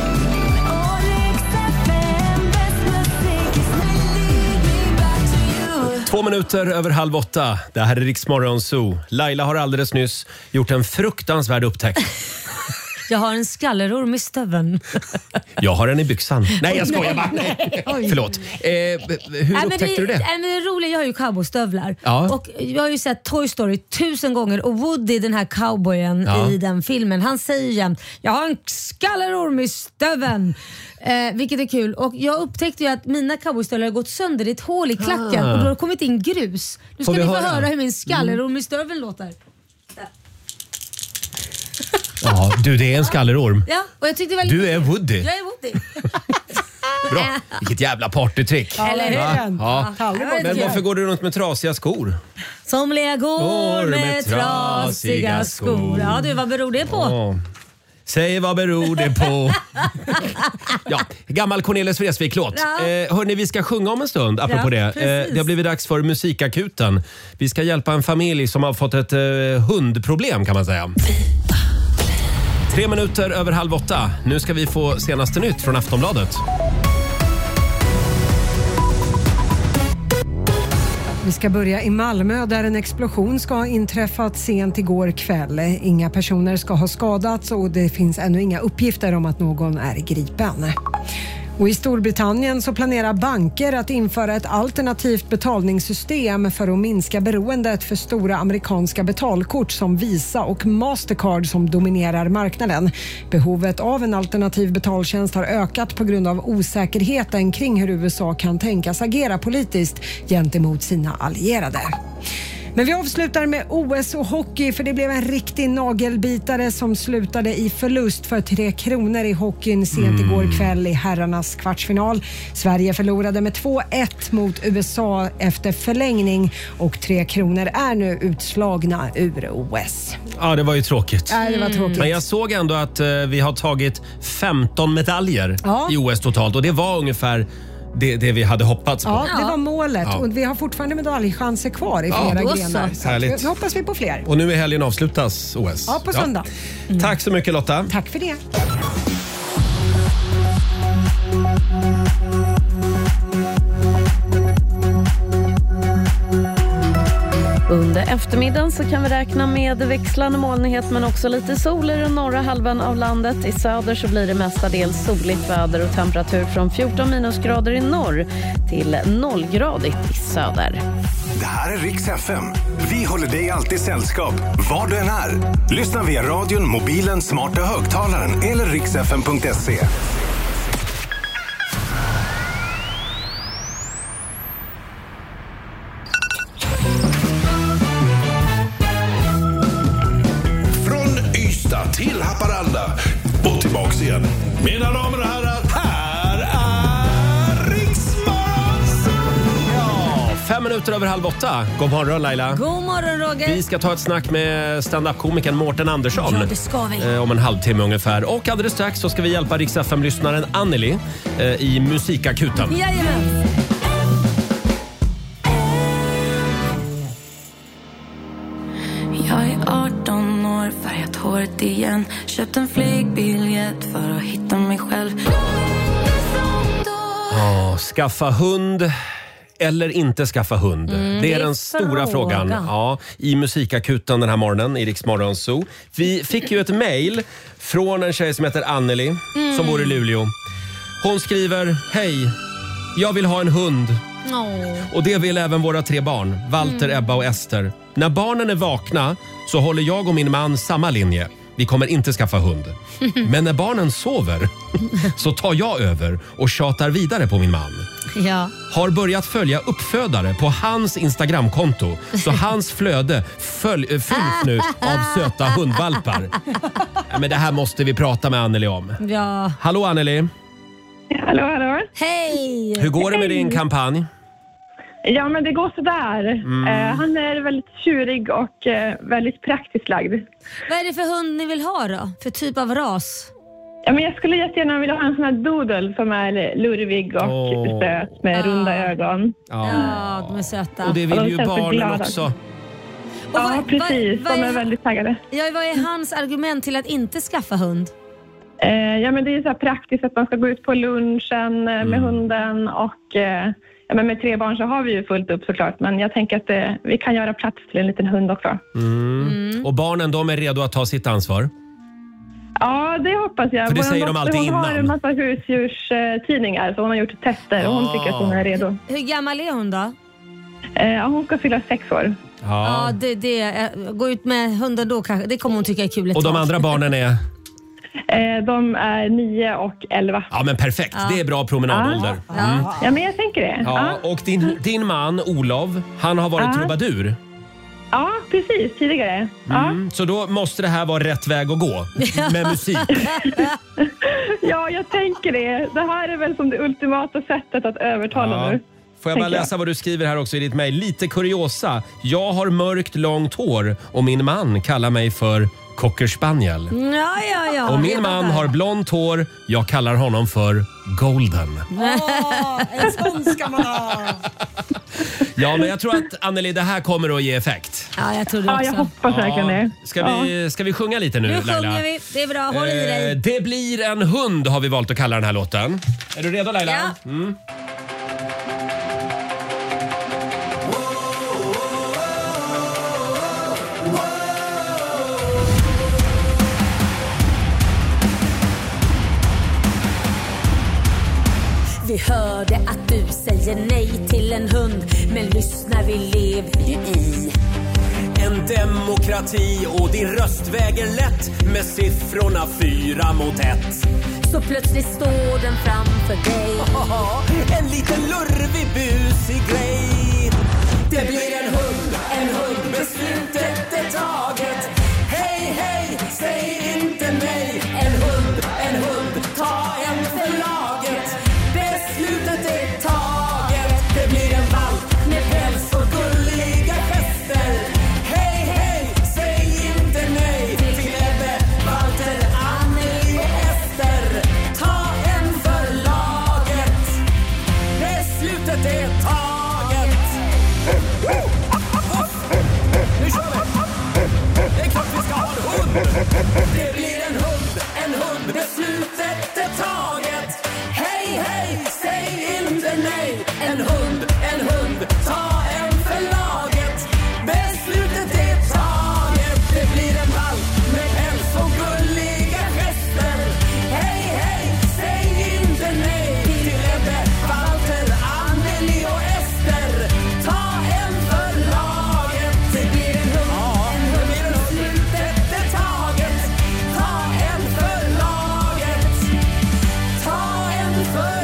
Två minuter över halv åtta. Det här är Rix Morgon Zoo. Laila har alldeles nyss gjort en fruktansvärd upptäckt. Jag har en skallerorm i stöveln. Jag har den i byxan. Nej, jag skojar bara. Nej. Förlåt. Eh, hur Nej, upptäckte det, du det? Nej, men det roliga, jag har ju cowboystövlar. Ja. Och jag har ju sett Toy Story tusen gånger och Woody, den här cowboyen Ja. i den filmen, han säger jämt jag har en skallerorm i stöveln. Eh, vilket är kul. Och jag upptäckte ju att mina cowboystövlar har gått sönder i ett hål i klacken Ah. och då har det kommit in grus. Nu ska Får vi ni få höra? höra hur min skallerorm i stöveln låter. Ja, du, det är en skallerorm. Ja, och jag tyckte det var lite Du är Woody. Jag är Woody. Bra. Vilket jävla partytrick. Ja, eller hur? Va? Ja. Ja, det var Men kul. varför går du runt med trasiga skor? Somliga går Går med, med trasiga trasiga skor. skor. Ja du, vad beror det på? Ja. Säg vad beror det på? Ja, gammal Cornelis Vreeswijk-låt. Ja. Eh, hörni, vi ska sjunga om en stund, apropå Ja, det. Eh, precis. det har blivit dags för musikakuten. Vi ska hjälpa en familj som har fått ett eh, hundproblem kan man säga. Tre minuter över halv åtta. Nu ska vi få senaste nytt från Aftonbladet. Vi ska börja i Malmö där en explosion ska ha inträffat sent igår kväll. Inga personer ska ha skadats och det finns ännu inga uppgifter om att någon är gripen. Och i Storbritannien så planerar banker att införa ett alternativt betalningssystem för att minska beroendet för stora amerikanska betalkort som Visa och Mastercard som dominerar marknaden. Behovet av en alternativ betaltjänst har ökat på grund av osäkerheten kring hur U S A kan tänkas agera politiskt gentemot sina allierade. Men vi avslutar med O S och hockey för det blev en riktig nagelbitare som slutade i förlust för Tre Kronor i hockeyn sent igår kväll i herrarnas kvartsfinal. Sverige förlorade med två ett mot U S A efter förlängning och Tre Kronor är nu utslagna ur O S. Ja, det var ju tråkigt. Nej, det var tråkigt. Men jag såg ändå att eh, vi har tagit femton medaljer Ja. i O S totalt och det var ungefär det, det vi hade hoppats på. Ja, det var målet Ja. och vi har fortfarande medaljchanser kvar i Ja, flera då så. grenar. Så Härligt. vi, vi hoppas vi på fler. Och nu är helgen avslutas O S. Ja, på söndag. Ja. Tack så mycket Lotta. Tack för det. Under eftermiddagen så kan vi räkna med växlande molnighet men också lite sol i den norra halvan av landet. I söder så blir det mestadels soligt väder och temperatur från fjorton minusgrader i norr till nollgradigt i söder. Det här är Rix F M. Vi håller dig alltid sällskap, var du än är. Lyssna via radion, mobilen, smarta högtalaren eller riksfm punkt se. Från Ystad till Haparanda och tillbaks igen. Mina damer och herrar, här är Rix Morgon. Ja, fem minuter över halv åtta. God morgon Laila. God morgon Roger. Vi ska ta ett snack med stand-up-komikern Mårten Andersson. Ja, det ska vi. eh, Om en halvtimme ungefär. Och alldeles strax så ska vi hjälpa Rix F M-lyssnaren Anneli eh, i musikakuten. Jajamän. Jag är arton år, färgat håret igen. Köpt en flygbiljett för att hitta mig själv. Ja, skaffa hund eller inte skaffa hund? Mm, det det är är den stora frågan, frågan. ja, i musikakuten den här morgonen i Rix Morgon Zoo. Vi fick ju ett mejl från en tjej som heter Anneli Mm. som bor i Luleå. Hon skriver: hej, jag vill ha en hund. Åh. Och det vill även våra tre barn, Walter, Mm. Ebba och Ester. När barnen är vakna så håller jag och min man samma linje. Vi kommer inte skaffa hund. Men när barnen sover så tar jag över och tjatar vidare på min man. Ja. Har börjat följa uppfödare på hans Instagramkonto. Så hans flöde följ, äh, fylls nu av söta hundvalpar. Ja, men det här måste vi prata med Anneli om. Ja. Hallå Anneli, Hallå, hallå. Hej! hur går det med din kampanj? Ja, men det går sådär. Mm. Eh, han är väldigt tjurig och eh, väldigt praktiskt lagd. Vad är det för hund ni vill ha då? För typ av ras? Ja, men jag skulle jättegärna vilja ha en sån här doodle som är lurvig och oh. söt med ah. runda ögon. Ja. ja, de är söta. Och det vill ju barnen också. Och ja, vad, precis. Vad, vad de är, är väldigt taggade. Ja, vad är hans argument till att inte skaffa hund? Eh, ja, men det är så här praktiskt att man ska gå ut på lunchen med mm. hunden och... Eh, Ja, men med tre barn så har vi ju fullt upp såklart. Men jag tänker att eh, vi kan göra plats till en liten hund också. Mm. Mm. Och barnen, de är redo att ta sitt ansvar? Ja, det hoppas jag. För det säger de alltid innan. Hon har en massa husdjurstidningar så hon har gjort tester och hon tycker att hon är redo. Hur gammal är hon då? Eh, hon ska fylla sex år. Ja, ja det, det, gå ut med hunden då kanske. Det kommer hon tycka är kul. Och de andra barnen är? Eh, de är nio och elva. Ja, men perfekt. Ja. Det är bra promenadålder. Ja, mm. ja men jag tänker det. Ja, ja. Och din, din man, Olof, han har varit ja. trubadur. Ja, precis. Tidigare. Mm. Ja. Så då måste det här vara rätt väg att gå med musik. Ja, jag tänker det. Det här är väl som det ultimata sättet att övertala ja. nu. Får jag bara läsa vad du skriver här också i ditt mejl. Lite kuriosa. Jag har mörkt långt hår och min man kallar mig för Cocker Spaniel. Ja, ja, ja. Och min man har blont hår. Jag kallar honom för Golden. Åh, en sån ska man ha. Ja, men jag tror att Anneli, det här kommer att ge effekt. Ja, jag tror det också. Ja, jag hoppas verkligen det. Ska vi, ska vi sjunga lite nu, nu Laila? Nu sjunger vi. Det är bra. Håll i dig. Eh, det blir en hund har vi valt att kalla den här låten. Är du redo, Laila? Ja. Mm. Vi hörde att du säger nej till en hund, men lyssna, vi lever ju i en demokrati och din röst väger lätt med siffrorna fyra mot ett. Så plötsligt står den framför dig. En liten lurvig busig grej. Det blir en hund, en hund, beslutet är taget. Hej, hej, säg inte nej. En hund, en hund, ta en för laget. Beslutet är taget. Det blir en valp med päls och gulliga gester. Hej, hej, säg inte nej till Ebbe, Walter, Anneli och Ester. Ta en för laget. Beslutet är taget. Nu kör vi. Det är klart vi ska ha en hund. Det blir en hund, en hund. Beslutet är taget. Hej, hej, säg inte nej. En hund, en hund, ta en för laget. Beslutet är taget. Det blir en valp med päls och gulliga gester. Hej, hej, säg inte nej till Ebbe, Walter, Anneli och Ester. Ta en för laget. Det blir en hund, en hund. Beslutet är taget. Ta en för laget. Ta en för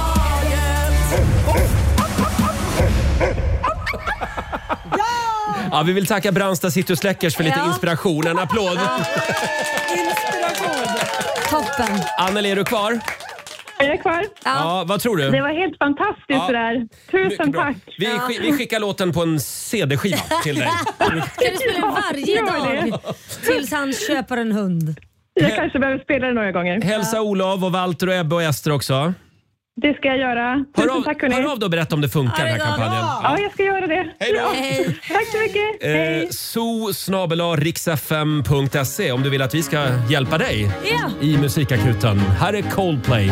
Ja, vi vill tacka Brandsta City och Släckers för lite Ja. inspiration. En applåd. Inspiration. Toppen. Anneli, är du kvar? Jag är kvar. Ja. Ja, vad tror du? Det var helt fantastiskt Ja. det där. Tusen Bra. tack. Vi, sk- vi skickar låten på en C D-skiva till dig. Kan du spela den varje Gör det. dag tills han köper en hund? Jag kanske behöver spela det några gånger. Hälsa Olof och Walter och Ebbe och Ester också. Det ska jag göra. Hör Tusen av, tack hörni. hör av då och berätta om det funkar, Ja, den det här går kampanjen. bra. Ja, jag ska göra det. Hej då. Hej. Tack så mycket. Hej. Eh, so snabel-a riksfm punkt se om du vill att vi ska hjälpa dig Ja. i musikakuten. Här är Coldplay.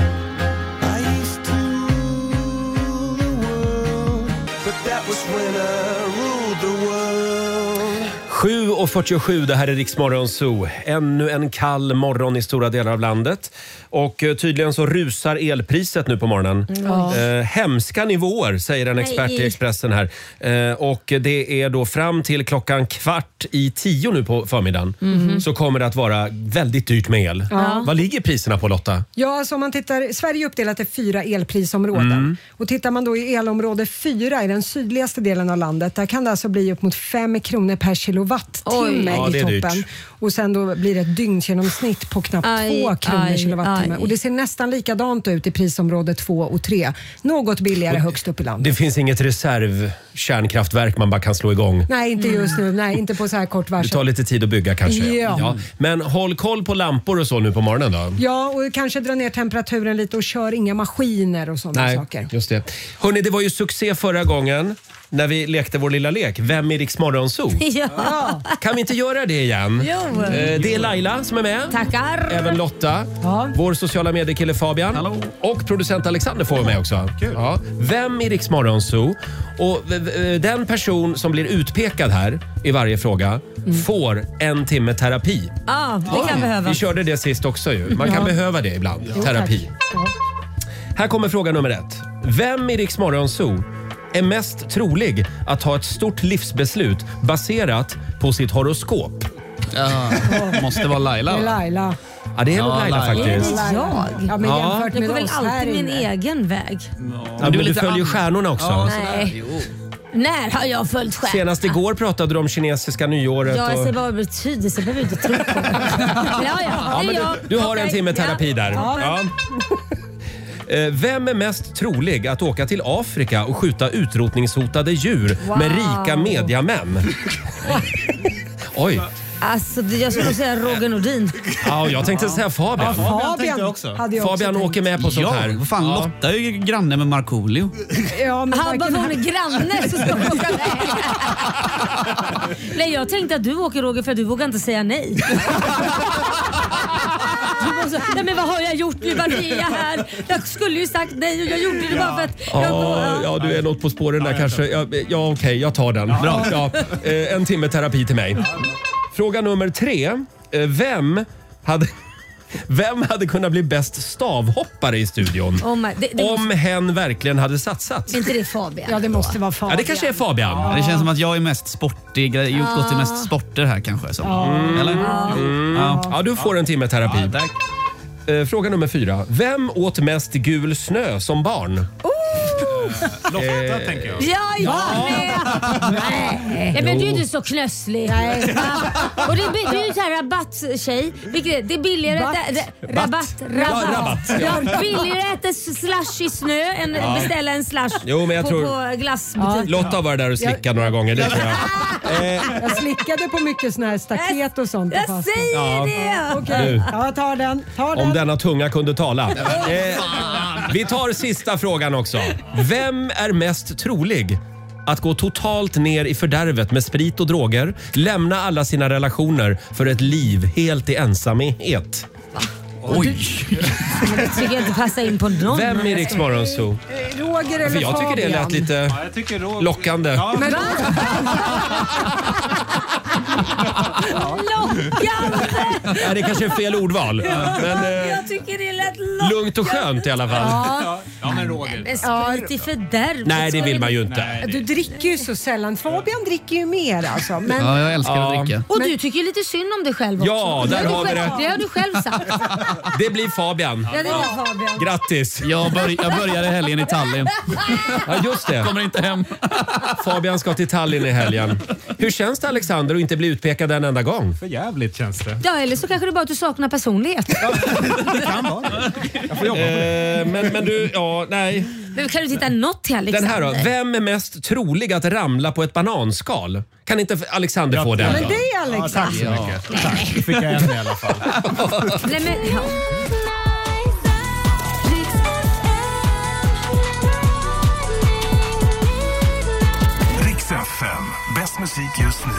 sju och fyrtiosju, det här är Riksmorgon Zoo. Ännu en kall morgon i stora delar av landet. Och eh, tydligen så rusar elpriset nu på morgonen. Ja. Eh, hemska nivåer, säger en expert Nej. i Expressen här. Eh, och det är då fram till klockan kvart i tio nu på förmiddagen. Mhm. Så kommer det att vara väldigt dyrt med el. Ja. Vad ligger priserna på, Lotta? Ja, alltså om man tittar, Sverige är uppdelat i fyra elprisområden. Mm. Och tittar man då i elområde fyra i den sydligaste delen av landet, där kan det alltså bli upp mot fem kronor per kilowatt kilowattimme Ja, det i är dyrt. toppen. Och sen då blir det ett dygnsgenomsnitt på knappt Aj, två kronor aj, kilowattimme. aj. Och det ser nästan likadant ut i prisområde två och tre. Något billigare högst upp i landet. Det finns inget reserv kärnkraftverk man bara kan slå igång. Nej, inte just nu. Nej, inte på så här kort Det varsel. tar lite tid att bygga kanske. Ja. Men håll koll på lampor och så nu på morgonen då. Ja, och kanske dra ner temperaturen lite och kör inga maskiner och sådana Nej, saker. just det. Hörrni, det var ju succé förra gången när vi lekte vår lilla lek. Vem i Rix Morgonzoo? Ja. Kan vi inte göra det igen? Jo. Eh, Det är Laila som är med. Tackar. Även Lotta. Vår sociala mediekille Fabian. Hallå. Och producent Alexander får vara med också. Ja. Vem i Rix Morgonzoo? Och eh, den person som blir utpekad här i varje fråga får en timme terapi. Ja, det kan behövas. Vi körde det sist också ju. Man kan Ja. behöva det ibland. Jo, Terapi. tack. Här kommer fråga nummer ett. Vem i Rix Morgonzoo är mest trolig att ha ett stort livsbeslut baserat på sitt horoskop? Ja, måste vara Laila. Det är Laila. Ja, det är nog Laila faktiskt. Är det jag? Ja, men Ja. jämfört Jag med går väl oss här alltid min inne. egen väg. Ja, men du följer stjärnorna också. Nej. När har jag följt stjärnorna? Senast igår pratade du om kinesiska nyåret. Ja, jag och... säger bara betydelse. Jag behöver inte tro på det. Ja, ja, Ja, det men är jag. du, du har en Okej, timme terapi ja. där. Ja. Ja. Eh, Vem är mest trolig att åka till Afrika och skjuta utrotningshotade djur Wow. med rika mediamän? Oj. Alltså, det- jag skulle säga Roger Nordin. Ja, jag tänkte säga Fabian. Ja, Fabian hade jag också Fabian tänkt. åker med på sånt Ja, här. vad fan, Lotta är ju granne med Markoolio. Ja, men Han bara varken- för hon är granne så ska hon åka med. Nej, jag tänkte att du åker Roger för att du vågar inte säga nej. Du bara så, nej men vad har jag gjort nu? Varför är jag här? Jag skulle ju sagt nej och jag gjorde det bara för att... Jag, Ja, ja, du är något på spåren där kanske. Ja, ja okej, jag tar den. Bra. Ja, eh, en timme terapi till mig. Fråga nummer tre. Eh, Vem hade... Vem hade kunnat bli bäst stavhoppare i studion? Oh my, det, det om måste, hen verkligen hade satsat. inte det Fabian? Ja, det måste vara Fabian. Ja, det kanske är Fabian. Det känns som att jag är mest sportig. Jag har Ah. gått till mest sporter här kanske. Så. Mm. Eller? Mm. Ja. Ja, du får en timme terapi. Ja, tack. Eh, Fråga nummer fyra. Vem åt mest gul snö som barn? Lotta, tänker jag. Ja, jag med! Nej, Nej men du är inte så knösslig. Nej. Och det är, du är ju så här rabatttjej. Vilket är, det är billigare att ä- ra- rabatt, rabatt. Ja, rabatt, ja. Ja, billigare att äta slush i snö än Ja. beställa en slush Jo, men jag på, tror- på glassbutik. Lotta var där och slickade några gånger, det tror jag. Eh, Jag slickade på mycket såna här staket och sånt. Jag på säger Ja. det! Okej, Du. ja, tar den. Tar den. Om denna tunga kunde tala. Eh, vi tar sista frågan också. Vem är mest trolig att gå totalt ner i fördärvet med sprit och droger, lämna alla sina relationer för ett liv helt i ensamhet? Oj! Men det tycker jag inte passar in på någon. Vem i Rix Morgonzoo? Roger eller För jag tycker det lät lite Jag tycker Roger. lockande. Men, Lockande! Ja, det kanske är fel ordval. Men eh, Jag tycker det lät lockande. lugnt och skönt i alla fall. Ja. Ja, men Roger. Men sprit i fördärvet. Nej, det vill man ju inte. du dricker ju så sällan. Fabian dricker ju mer alltså. Men, Ja, jag älskar Ja. att dricka. Och du tycker ju lite synd om dig själv också. Ja, där det har du vi själv, det. Det har du själv sagt. Det blir Fabian. Ja, det är Fabian. Grattis! Jag, bör, jag började helgen i Tallinn. Ja, just det. Kommer inte hem. Fabian ska till Tallinn i helgen. Hur känns det, Alexander, att inte bli utpekad en enda gång? För jävligt känns det. Ja, eller så kanske det bara att du saknar personlighet. Det kan vara det. Jag får jobba på det. Eh, men, men du, ja, nej. Men kan du titta något till Alexander? Den här då. Vem är mest trolig att ramla på ett bananskal? Kan inte Alexander få den men då? det är Ja, Alex. tack så mycket. Tack. Då fick jag en i alla fall. Nej, men, ja. Rix F M. Bäst musik just nu.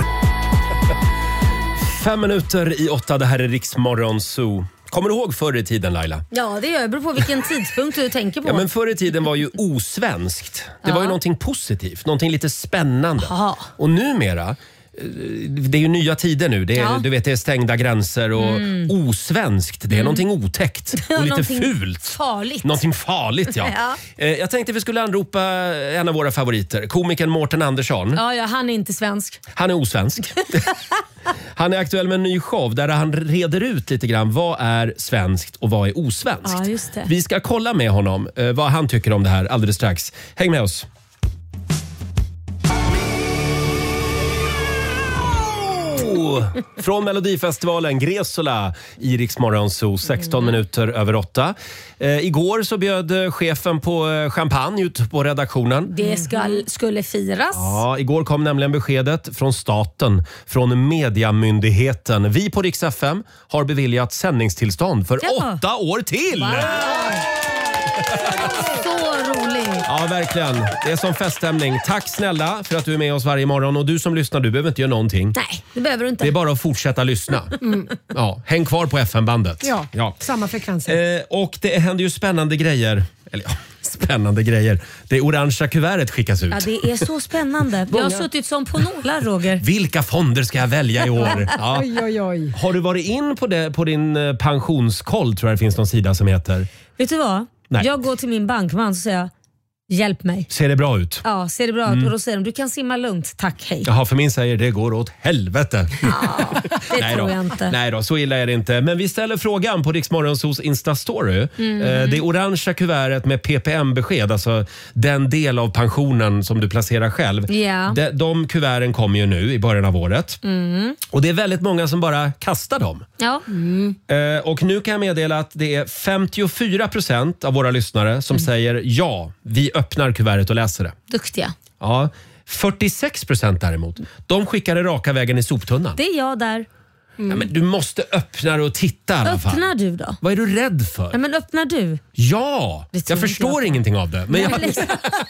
Fem minuter i åtta, det här är Rix Morgonzoo. Kommer du ihåg förr i tiden, Laila? ja, det gör jag. Det beror på vilken tidpunkt du tänker på. Ja, men förr i tiden var ju osvenskt. Det var ju Ja. någonting positivt, någonting lite spännande. Jaha. Och numera, eh, det är ju nya tider nu. Det är, Ja. du vet, det är stängda gränser och osvenskt. Det är någonting otäckt och lite Någonting fult. farligt. Någonting farligt, ja. Ja. Eh, Jag tänkte vi skulle anropa en av våra favoriter, komikern Mårten Andersson. Ja, ja, han är inte svensk. Han är osvensk. Han är aktuell med en ny show där han reder ut lite grann vad är svenskt och vad är osvenskt. Ja, just det. Vi ska kolla med honom eh, vad han tycker om det här alldeles strax. Häng med oss. Oh, från Melodifestivalen, Gresola i Rix Morgon Zoo, sexton minuter över åtta. Eh, igår så bjöd chefen på champagne ut på redaktionen. Det ska, skulle firas. Ja, igår kom nämligen beskedet från staten, från Mediamyndigheten. Vi på Rix F M har beviljat sändningstillstånd för Ja. åtta år till! Wow. Så roligt. Ja, verkligen. Det är som feststämning. Tack snälla för att du är med oss varje morgon. Och du som lyssnar, du behöver inte göra någonting. Nej, det behöver du inte. Det är bara att fortsätta lyssna. Mm. Ja, häng kvar på F M-bandet. Ja, Ja. samma frekvenser. Eh, och det händer ju spännande grejer. Eller ja, spännande grejer. Det orangea kuvertet skickas ut. Ja, det är så spännande. Jag har suttit som på nålar, Roger. Vilka fonder ska jag välja i år? Ja. Oj, oj, oj. Har du varit in på, det, på din eh, pensionskoll, tror jag det finns någon sida som heter? Vet du vad? Nej. Jag går till min bankman och säger hjälp mig. Ser det bra ut? Ja, ser det bra ut? Mm. Och då säger de, du kan simma lugnt, tack, hej. Jaha, för min säger det går åt helvete. Det Nej tror då. jag inte. Nej då, så illa är det inte. Men vi ställer frågan på Rix Morgonzoos Insta-story. Mm. Eh, Det orangea kuvertet med P P M-besked, alltså den del av pensionen som du placerar själv. Ja. De, de kuverten kommer ju nu i början av året. Mm. Och det är väldigt många som bara kastar dem. Ja. Eh, Och nu kan jag meddela att det är femtiofyra procent av våra lyssnare som Mm. säger ja, vi öppnar kuvertet och läser det. Duktiga. Ja, fyrtiosex procent däremot, de skickar det raka vägen i soptunnan. Det är jag där. Ja, men du måste öppna det och titta i alla fall. Öppnar du då? Vad är du rädd för? Ja, men öppnar du? Ja, Det tror jag inte förstår jag. ingenting av det. Men jag, Nej, liksom.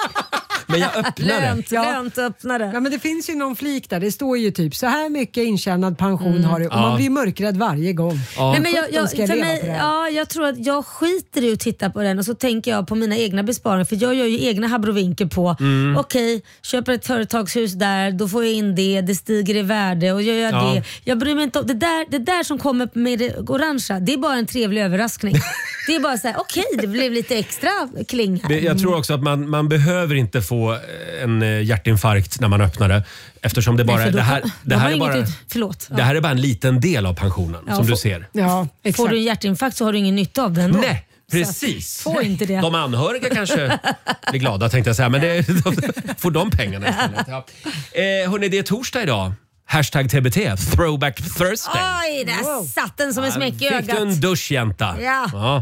men jag öppnar det. Lönt, lönt att öppna det. Ja, men det finns ju någon flik där. Det står ju typ så här mycket intjänad pension Mm. har du. Och Ja. man blir mörkrädd varje gång. Ja. Nej, men jag, Sjutton jag, ska jag för leva mig, på det här. ja, jag tror att jag skiter i att titta på den och så tänker jag på mina egna besparingar, för jag gör ju egna habrovinker på Mm. okej, köper ett företagshus där, då får jag in det, det stiger i värde och jag gör Ja. det. Jag bryr mig inte om det där, det där som kommer med det orangea, det är bara en trevlig överraskning. Det är bara så här, okej, det blev lite extra kling här. Det- Jag tror också att man, man behöver inte få eh, en eh, hjärtinfarkt när man öppnar det. Eftersom det bara, Nej, för då det här, kan- det då här har är inget bara, ut- förlåt. det här är bara en liten del av pensionen Ja, som får- du ser. Ja, Får du en hjärtinfarkt så har du ingen nytta av den då. Nej, precis. Får inte det. De anhöriga kanske blir glada, tänkte jag säga, men det, de, får de pengarna istället. Ja. Eh, hörni, det är torsdag idag. Hashtag T B T, Throwback Thursday. Oj, där satt den som en smäck i Fick du en ögat. dusch, jänta? Ja.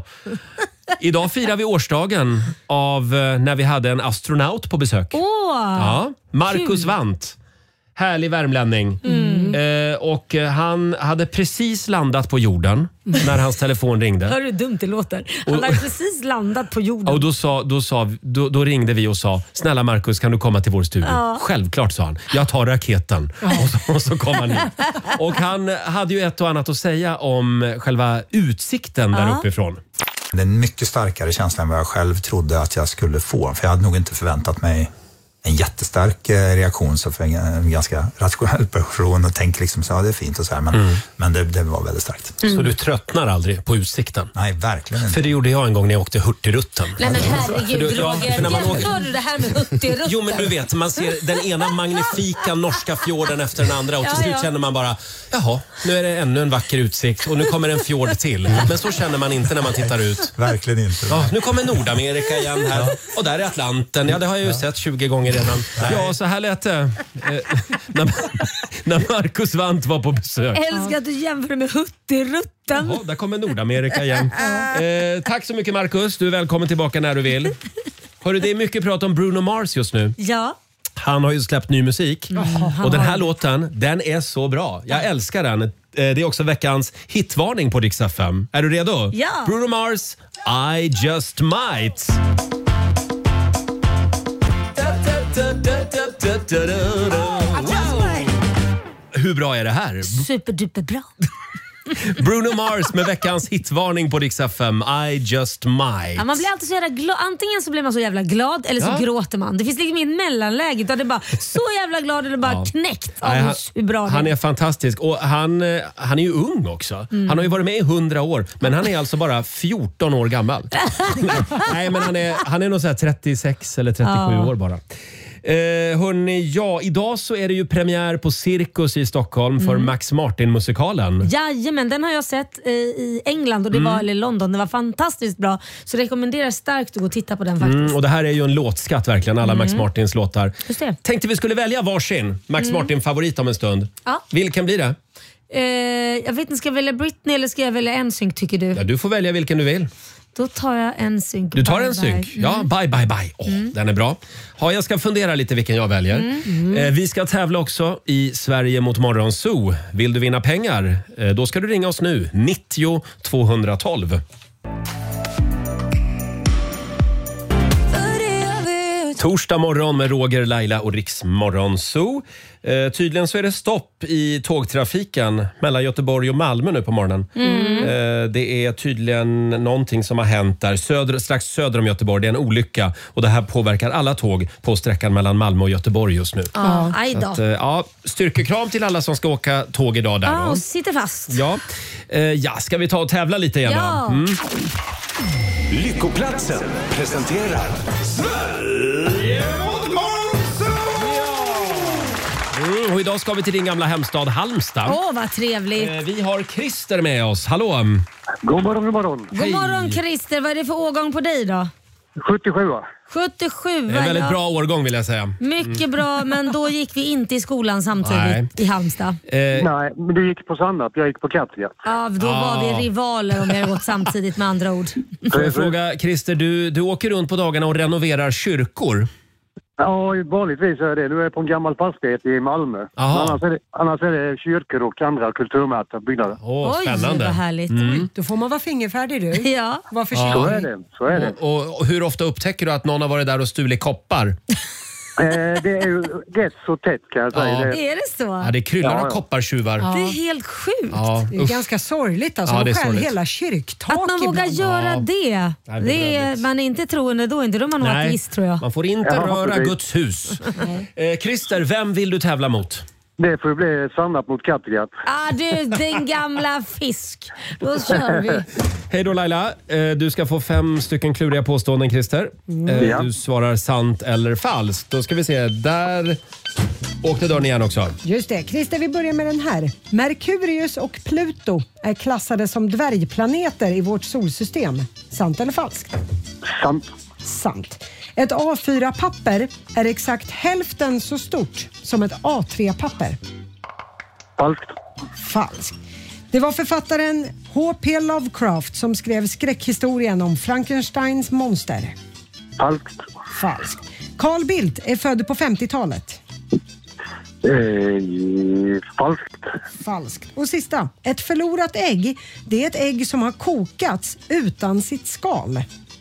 Idag firar vi årsdagen av eh, när vi hade en astronaut på besök. Åh, Ja, Marcus kul. Wandt. Härlig värmlänning. Mm. Eh, och eh, han hade precis landat på jorden när hans telefon ringde. Hör du hur dumt det låter? Han Och- har precis landat på jorden. Och då, sa, då, sa, då, då ringde vi och sa, snälla Marcus, kan du komma till vår studio? Ja. Självklart, sa han. Jag tar raketen. Och, så, och så kom han hit. Och han hade ju ett och annat att säga om själva utsikten där Ja. uppifrån. Det är en mycket starkare känsla än vad jag själv trodde att jag skulle få. För jag hade nog inte förväntat mig en jättestark eh, reaktion, så för en, en ganska rationell person och tänker liksom så, ja, det är fint och så här, men, Mm. men det, det var väldigt starkt. Så du tröttnar aldrig på utsikten? Nej, verkligen inte. För det gjorde jag en gång när jag åkte Hurtigruten. Nej men För herregud du- ja, Roger, för när man åker- jämför du det här med Hurtigruten? Jo, men du vet, man ser den ena magnifika norska fjorden efter den andra och till Ja, slut ja. känner man bara, jaha, nu är det ännu en vacker utsikt och nu kommer en fjord till. Men så känner man inte när man tittar ut. Verkligen inte. Ja, nu kommer Nordamerika igen här och där är Atlanten. Ja, det har jag ju sett tjugo gånger redan. Ja, så här lät det eh, när, när Marcus Wandt var på besök. Älskar att du jämför med Hurtigruten. Ja, där kommer Nordamerika igen. Eh, tack så mycket Marcus, du är välkommen tillbaka när du vill. Hörru, det är mycket prat om Bruno Mars just nu. Ja. Han har ju släppt ny musik Mm, och den här har- låten, den är så bra. Jag älskar den. Eh, Det är också veckans hitvarning på Rix F M. Är du redo? Ja. Bruno Mars, I just might. Hur bra är det här? Superduper bra. Bruno Mars med veckans hitvarning på Rix F M, I just might. Ja, man blir alltid så jävla glad. Antingen så blir man så jävla glad eller så Ja. gråter man. Det finns liksom inget mellanläge. Utan det är bara så jävla glad eller bara Ja. knäckt av Nej, han, hur bra det han är fantastisk och han, eh, han är ju ung också. Mm. Han har ju varit med i hundra år men han är alltså bara fjorton år gammal. Nej, men han är, han är nog så här trettiosex eller trettiosju Ja. år bara. Eh, hörni, ja, idag så är det ju premiär på Cirkus i Stockholm för Mm. Max Martin-musikalen. Jajamän, den har jag sett eh, i England och det Mm. var, eller London. Det var fantastiskt bra. Så rekommenderar starkt att gå och titta på den faktiskt. Mm, och det här är ju en låtskatt verkligen, alla Mm. Max Martins låtar. Just det. Tänkte vi skulle välja varsin Max Mm. Martin-favorit om en stund. Ja. Vilken blir det? Eh, jag vet inte, ska jag välja Britney eller ska jag välja N Sync tycker du? Ja, du får välja vilken du vill. Då tar jag N Sync. Du tar bye, en synk? bye. Ja, Mm. bye bye bye. Oh, Mm. Den är bra. Ja, jag ska fundera lite vilken jag väljer. Mm. Mm. Eh, vi ska tävla också i Sverige mot Morgonzoo. Vill du vinna pengar? Eh, då ska du ringa oss nu. nittio tvåhundratolv. Torsdag morgon med Roger, Laila och Riks Morgonzoo. Eh, tydligen så är det stopp i tågtrafiken mellan Göteborg och Malmö nu på morgonen. Mm. Eh, det är tydligen någonting som har hänt där söder, strax söder om Göteborg. Det är en olycka och det här påverkar alla tåg på sträckan mellan Malmö och Göteborg just nu. Ja, aj då. Så att, eh, ja, styrkekram till alla som ska åka tåg idag där Ja, då. och sitter fast. Ja. Eh, ja, ska vi ta och tävla lite igen Ja. då? Mm. Lyckoplatsen presenterar Sverige mot Mm, och idag ska vi till din gamla hemstad Halmstad. Åh, vad trevligt. Eh, vi har Christer med oss. Hallå! God morgon, god morgon. God morgon Christer, vad är det för årgång på dig då? sjuttiosju. sjuttiosju, Det är en väldigt ja. bra årgång vill jag säga. Mycket Mm. bra, men då gick vi inte i skolan samtidigt Nej. i Halmstad. Eh, Nej, men du gick på Sannarp, jag gick på Kattegatt. Ja, då var Ah. vi rivaler om vi hade gått samtidigt med andra ord. Får jag fråga Christer, du, du åker runt på dagarna och renoverar kyrkor. Ja, vanligtvis är det. Nu är jag på en gammal fastighet i Malmö. Aha. Annars är, det, annars är det kyrkor och andra kulturmätare, byggnader. Åh, Oj, spännande. vad härligt. Mm. Då får man vara fingerfärdig du. Ja. Var försiktig. Så är det, så är det. Och, och hur ofta upptäcker du att någon har varit där och stulit koppar? Eh, det är ju rätt så tätt kan jag säga. Ja. Det, Är det så? Ja, det kryllar Ja, av ja. koppartjuvar. Det är helt sjukt. Ja, Det är usch. ganska sorgligt alltså. Ja, De det är stjäl sorgligt. hela kyrktak Att man vågar ibland. göra Ja. det. Nej, det är, bedrövligt. man är inte troende då, inte då är man nog Nej, ateist tror jag. man får inte Ja, röra precis. Guds hus. Eh, Christer, vem vill du tävla mot? det får ju bli Sannarp mot Kattegatt. Ah, du, den gamla fisk. Då kör vi. Hej då Laila. Eh, du ska få fem stycken kluriga påståenden Christer. Eh, Ja. Du svarar sant eller falskt. Då ska vi se. Där åkte dörren igen också. Just det. Christer, vi börjar med den här. Merkurius och Pluto är klassade som dvärgplaneter i vårt solsystem. Sant eller falskt? Sant. Sant. Ett A fyra papper är exakt hälften så stort som ett A tre papper. Falskt. Falskt. Det var författaren H P Lovecraft som skrev skräckhistorien om Frankensteins monster. Falskt. Falskt. Carl Bildt är född på femtiotalet. Eh, falskt. Falskt. Och sista. Ett förlorat ägg, det är ett ägg som har kokats utan sitt skal.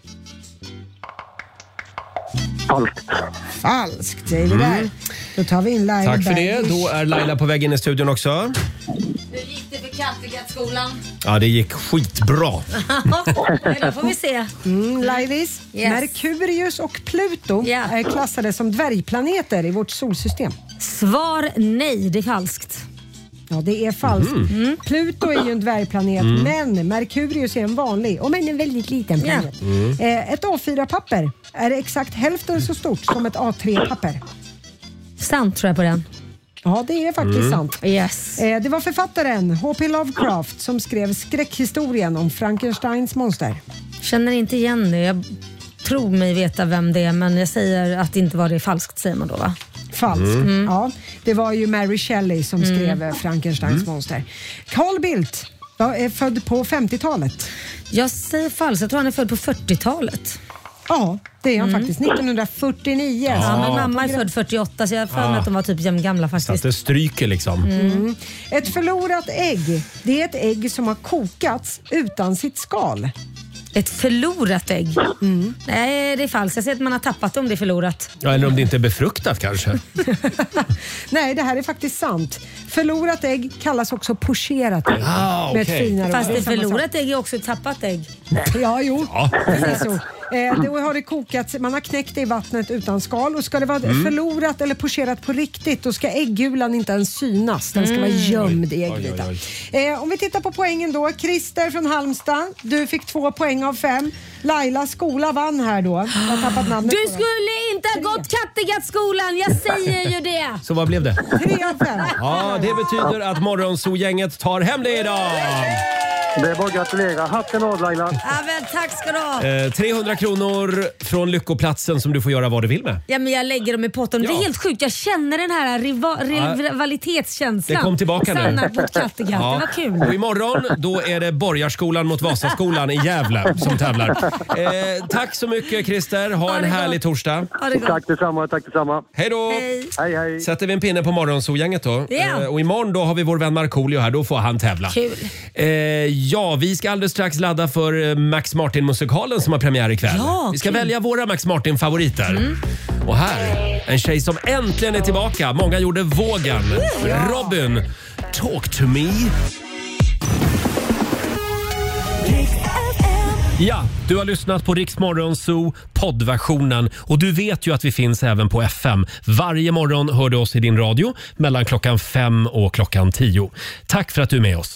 Falskt. Falskt säger vi där. Då tar vi in Laila Tack för det. Bergisch. Då är Laila på väg in i studion också. Hur gick det för Kattegattskolan? Ja, det gick skitbra. Då får vi se. Mm, Lailis. Yes. Merkurius och Pluto Ja. är klassade som dvärgplaneter i vårt solsystem. Svar nej, det är falskt. Ja, det är falskt. Mm. Pluto är ju en dvärgplanet, Mm. men Merkurius är en vanlig, om än en väldigt liten planet. Mm. Eh, ett A fyra papper är exakt hälften så stort som ett A tre papper. Sant tror jag på den. Ja, det är faktiskt Mm. sant. Yes. Eh, det var författaren H P Lovecraft som skrev skräckhistorien om Frankensteins monster. Känner inte igen det. Jag tror mig veta vem det är, men jag säger att det inte var det falskt, säger man då va? Falskt. Mm. Ja, det var ju Mary Shelley som Mm. skrev eh, Frankensteins Mm. monster. Carl Bildt ja, är född på femtiotalet. Jag säger falskt. Jag tror han är född på fyrtiotalet. Ja, det är han Mm. faktiskt. nittonhundrafyrtionio. Ja, men mamma är född fyrtioåtta så jag har för mig Ja. att de var typ jämngamla Så att faktiskt. det stryker liksom. Mm. Ett förlorat ägg, det är ett ägg som har kokats utan sitt skal. Ett förlorat ägg? Mm. Nej, det är falskt. Jag säger att man har tappat om det är förlorat. Ja, eller om det inte är befruktat kanske. Nej, det här är faktiskt sant. Förlorat ägg kallas också pocherat ägg. Ah, med ett okej. finare Fast ord. ett Samma sak. förlorat ägg är också ett tappat ägg. Ja, jo. Ja. Precis så. Eh, då har det kokats, man har knäckt det i vattnet utan skal och ska det vara Mm. förlorat eller pocherat på riktigt då ska äggulan inte ens synas. Den ska vara gömd i Oj, äggvitan. oj, oj. Eh, om vi tittar på poängen då. Christer från Halmstad, du fick två poäng av fem. Laila skola vann här då. Jag har tappat namnet Du på den. skulle inte ha gått Kattegattskolan, jag säger ju det! Så vad blev det? Tre av fem. Ja, det betyder att Morgonzoo-gänget tar hem det idag. Det är bara att gratulera. Hatten av Laila. Ja, men tack ska du ha. Eh, trehundra kronor från Lyckoplatsen som du får göra vad du vill med. Ja, men jag lägger dem i potten. Det är helt sjukt. Jag känner den här riva- rivalitetskänslan. Det kom tillbaka nu. Stannar på Kattegatt. Ja. Det var kul. Och imorgon då är det Borgarskolan mot Vasaskolan i Gävle som tävlar. Eh, tack så mycket Christer. Ha, ha en härlig gott. torsdag. Ha det gott. Tack detsamma, tack detsamma. Hej då! Hej. Hej, hej. Sätter vi en pinne på morgonsogänget då. Ja. Eh, och imorgon då har vi vår vän Markoolio här. Då får han tävla. Kul. Eh, ja, vi ska alldeles strax ladda för eh, Max Martin-musikalen som har premiär ikväll. Ja, vi ska kul. välja våra Max Martin-favoriter. Mm. Och här, en tjej som äntligen är tillbaka. Många gjorde vågen. Ja. Robin, Talk to me. Ja, du har lyssnat på Rix Morgon Zoo poddversionen och du vet ju att vi finns även på F M. Varje morgon hör du oss i din radio mellan klockan fem och klockan tio. Tack för att du är med oss.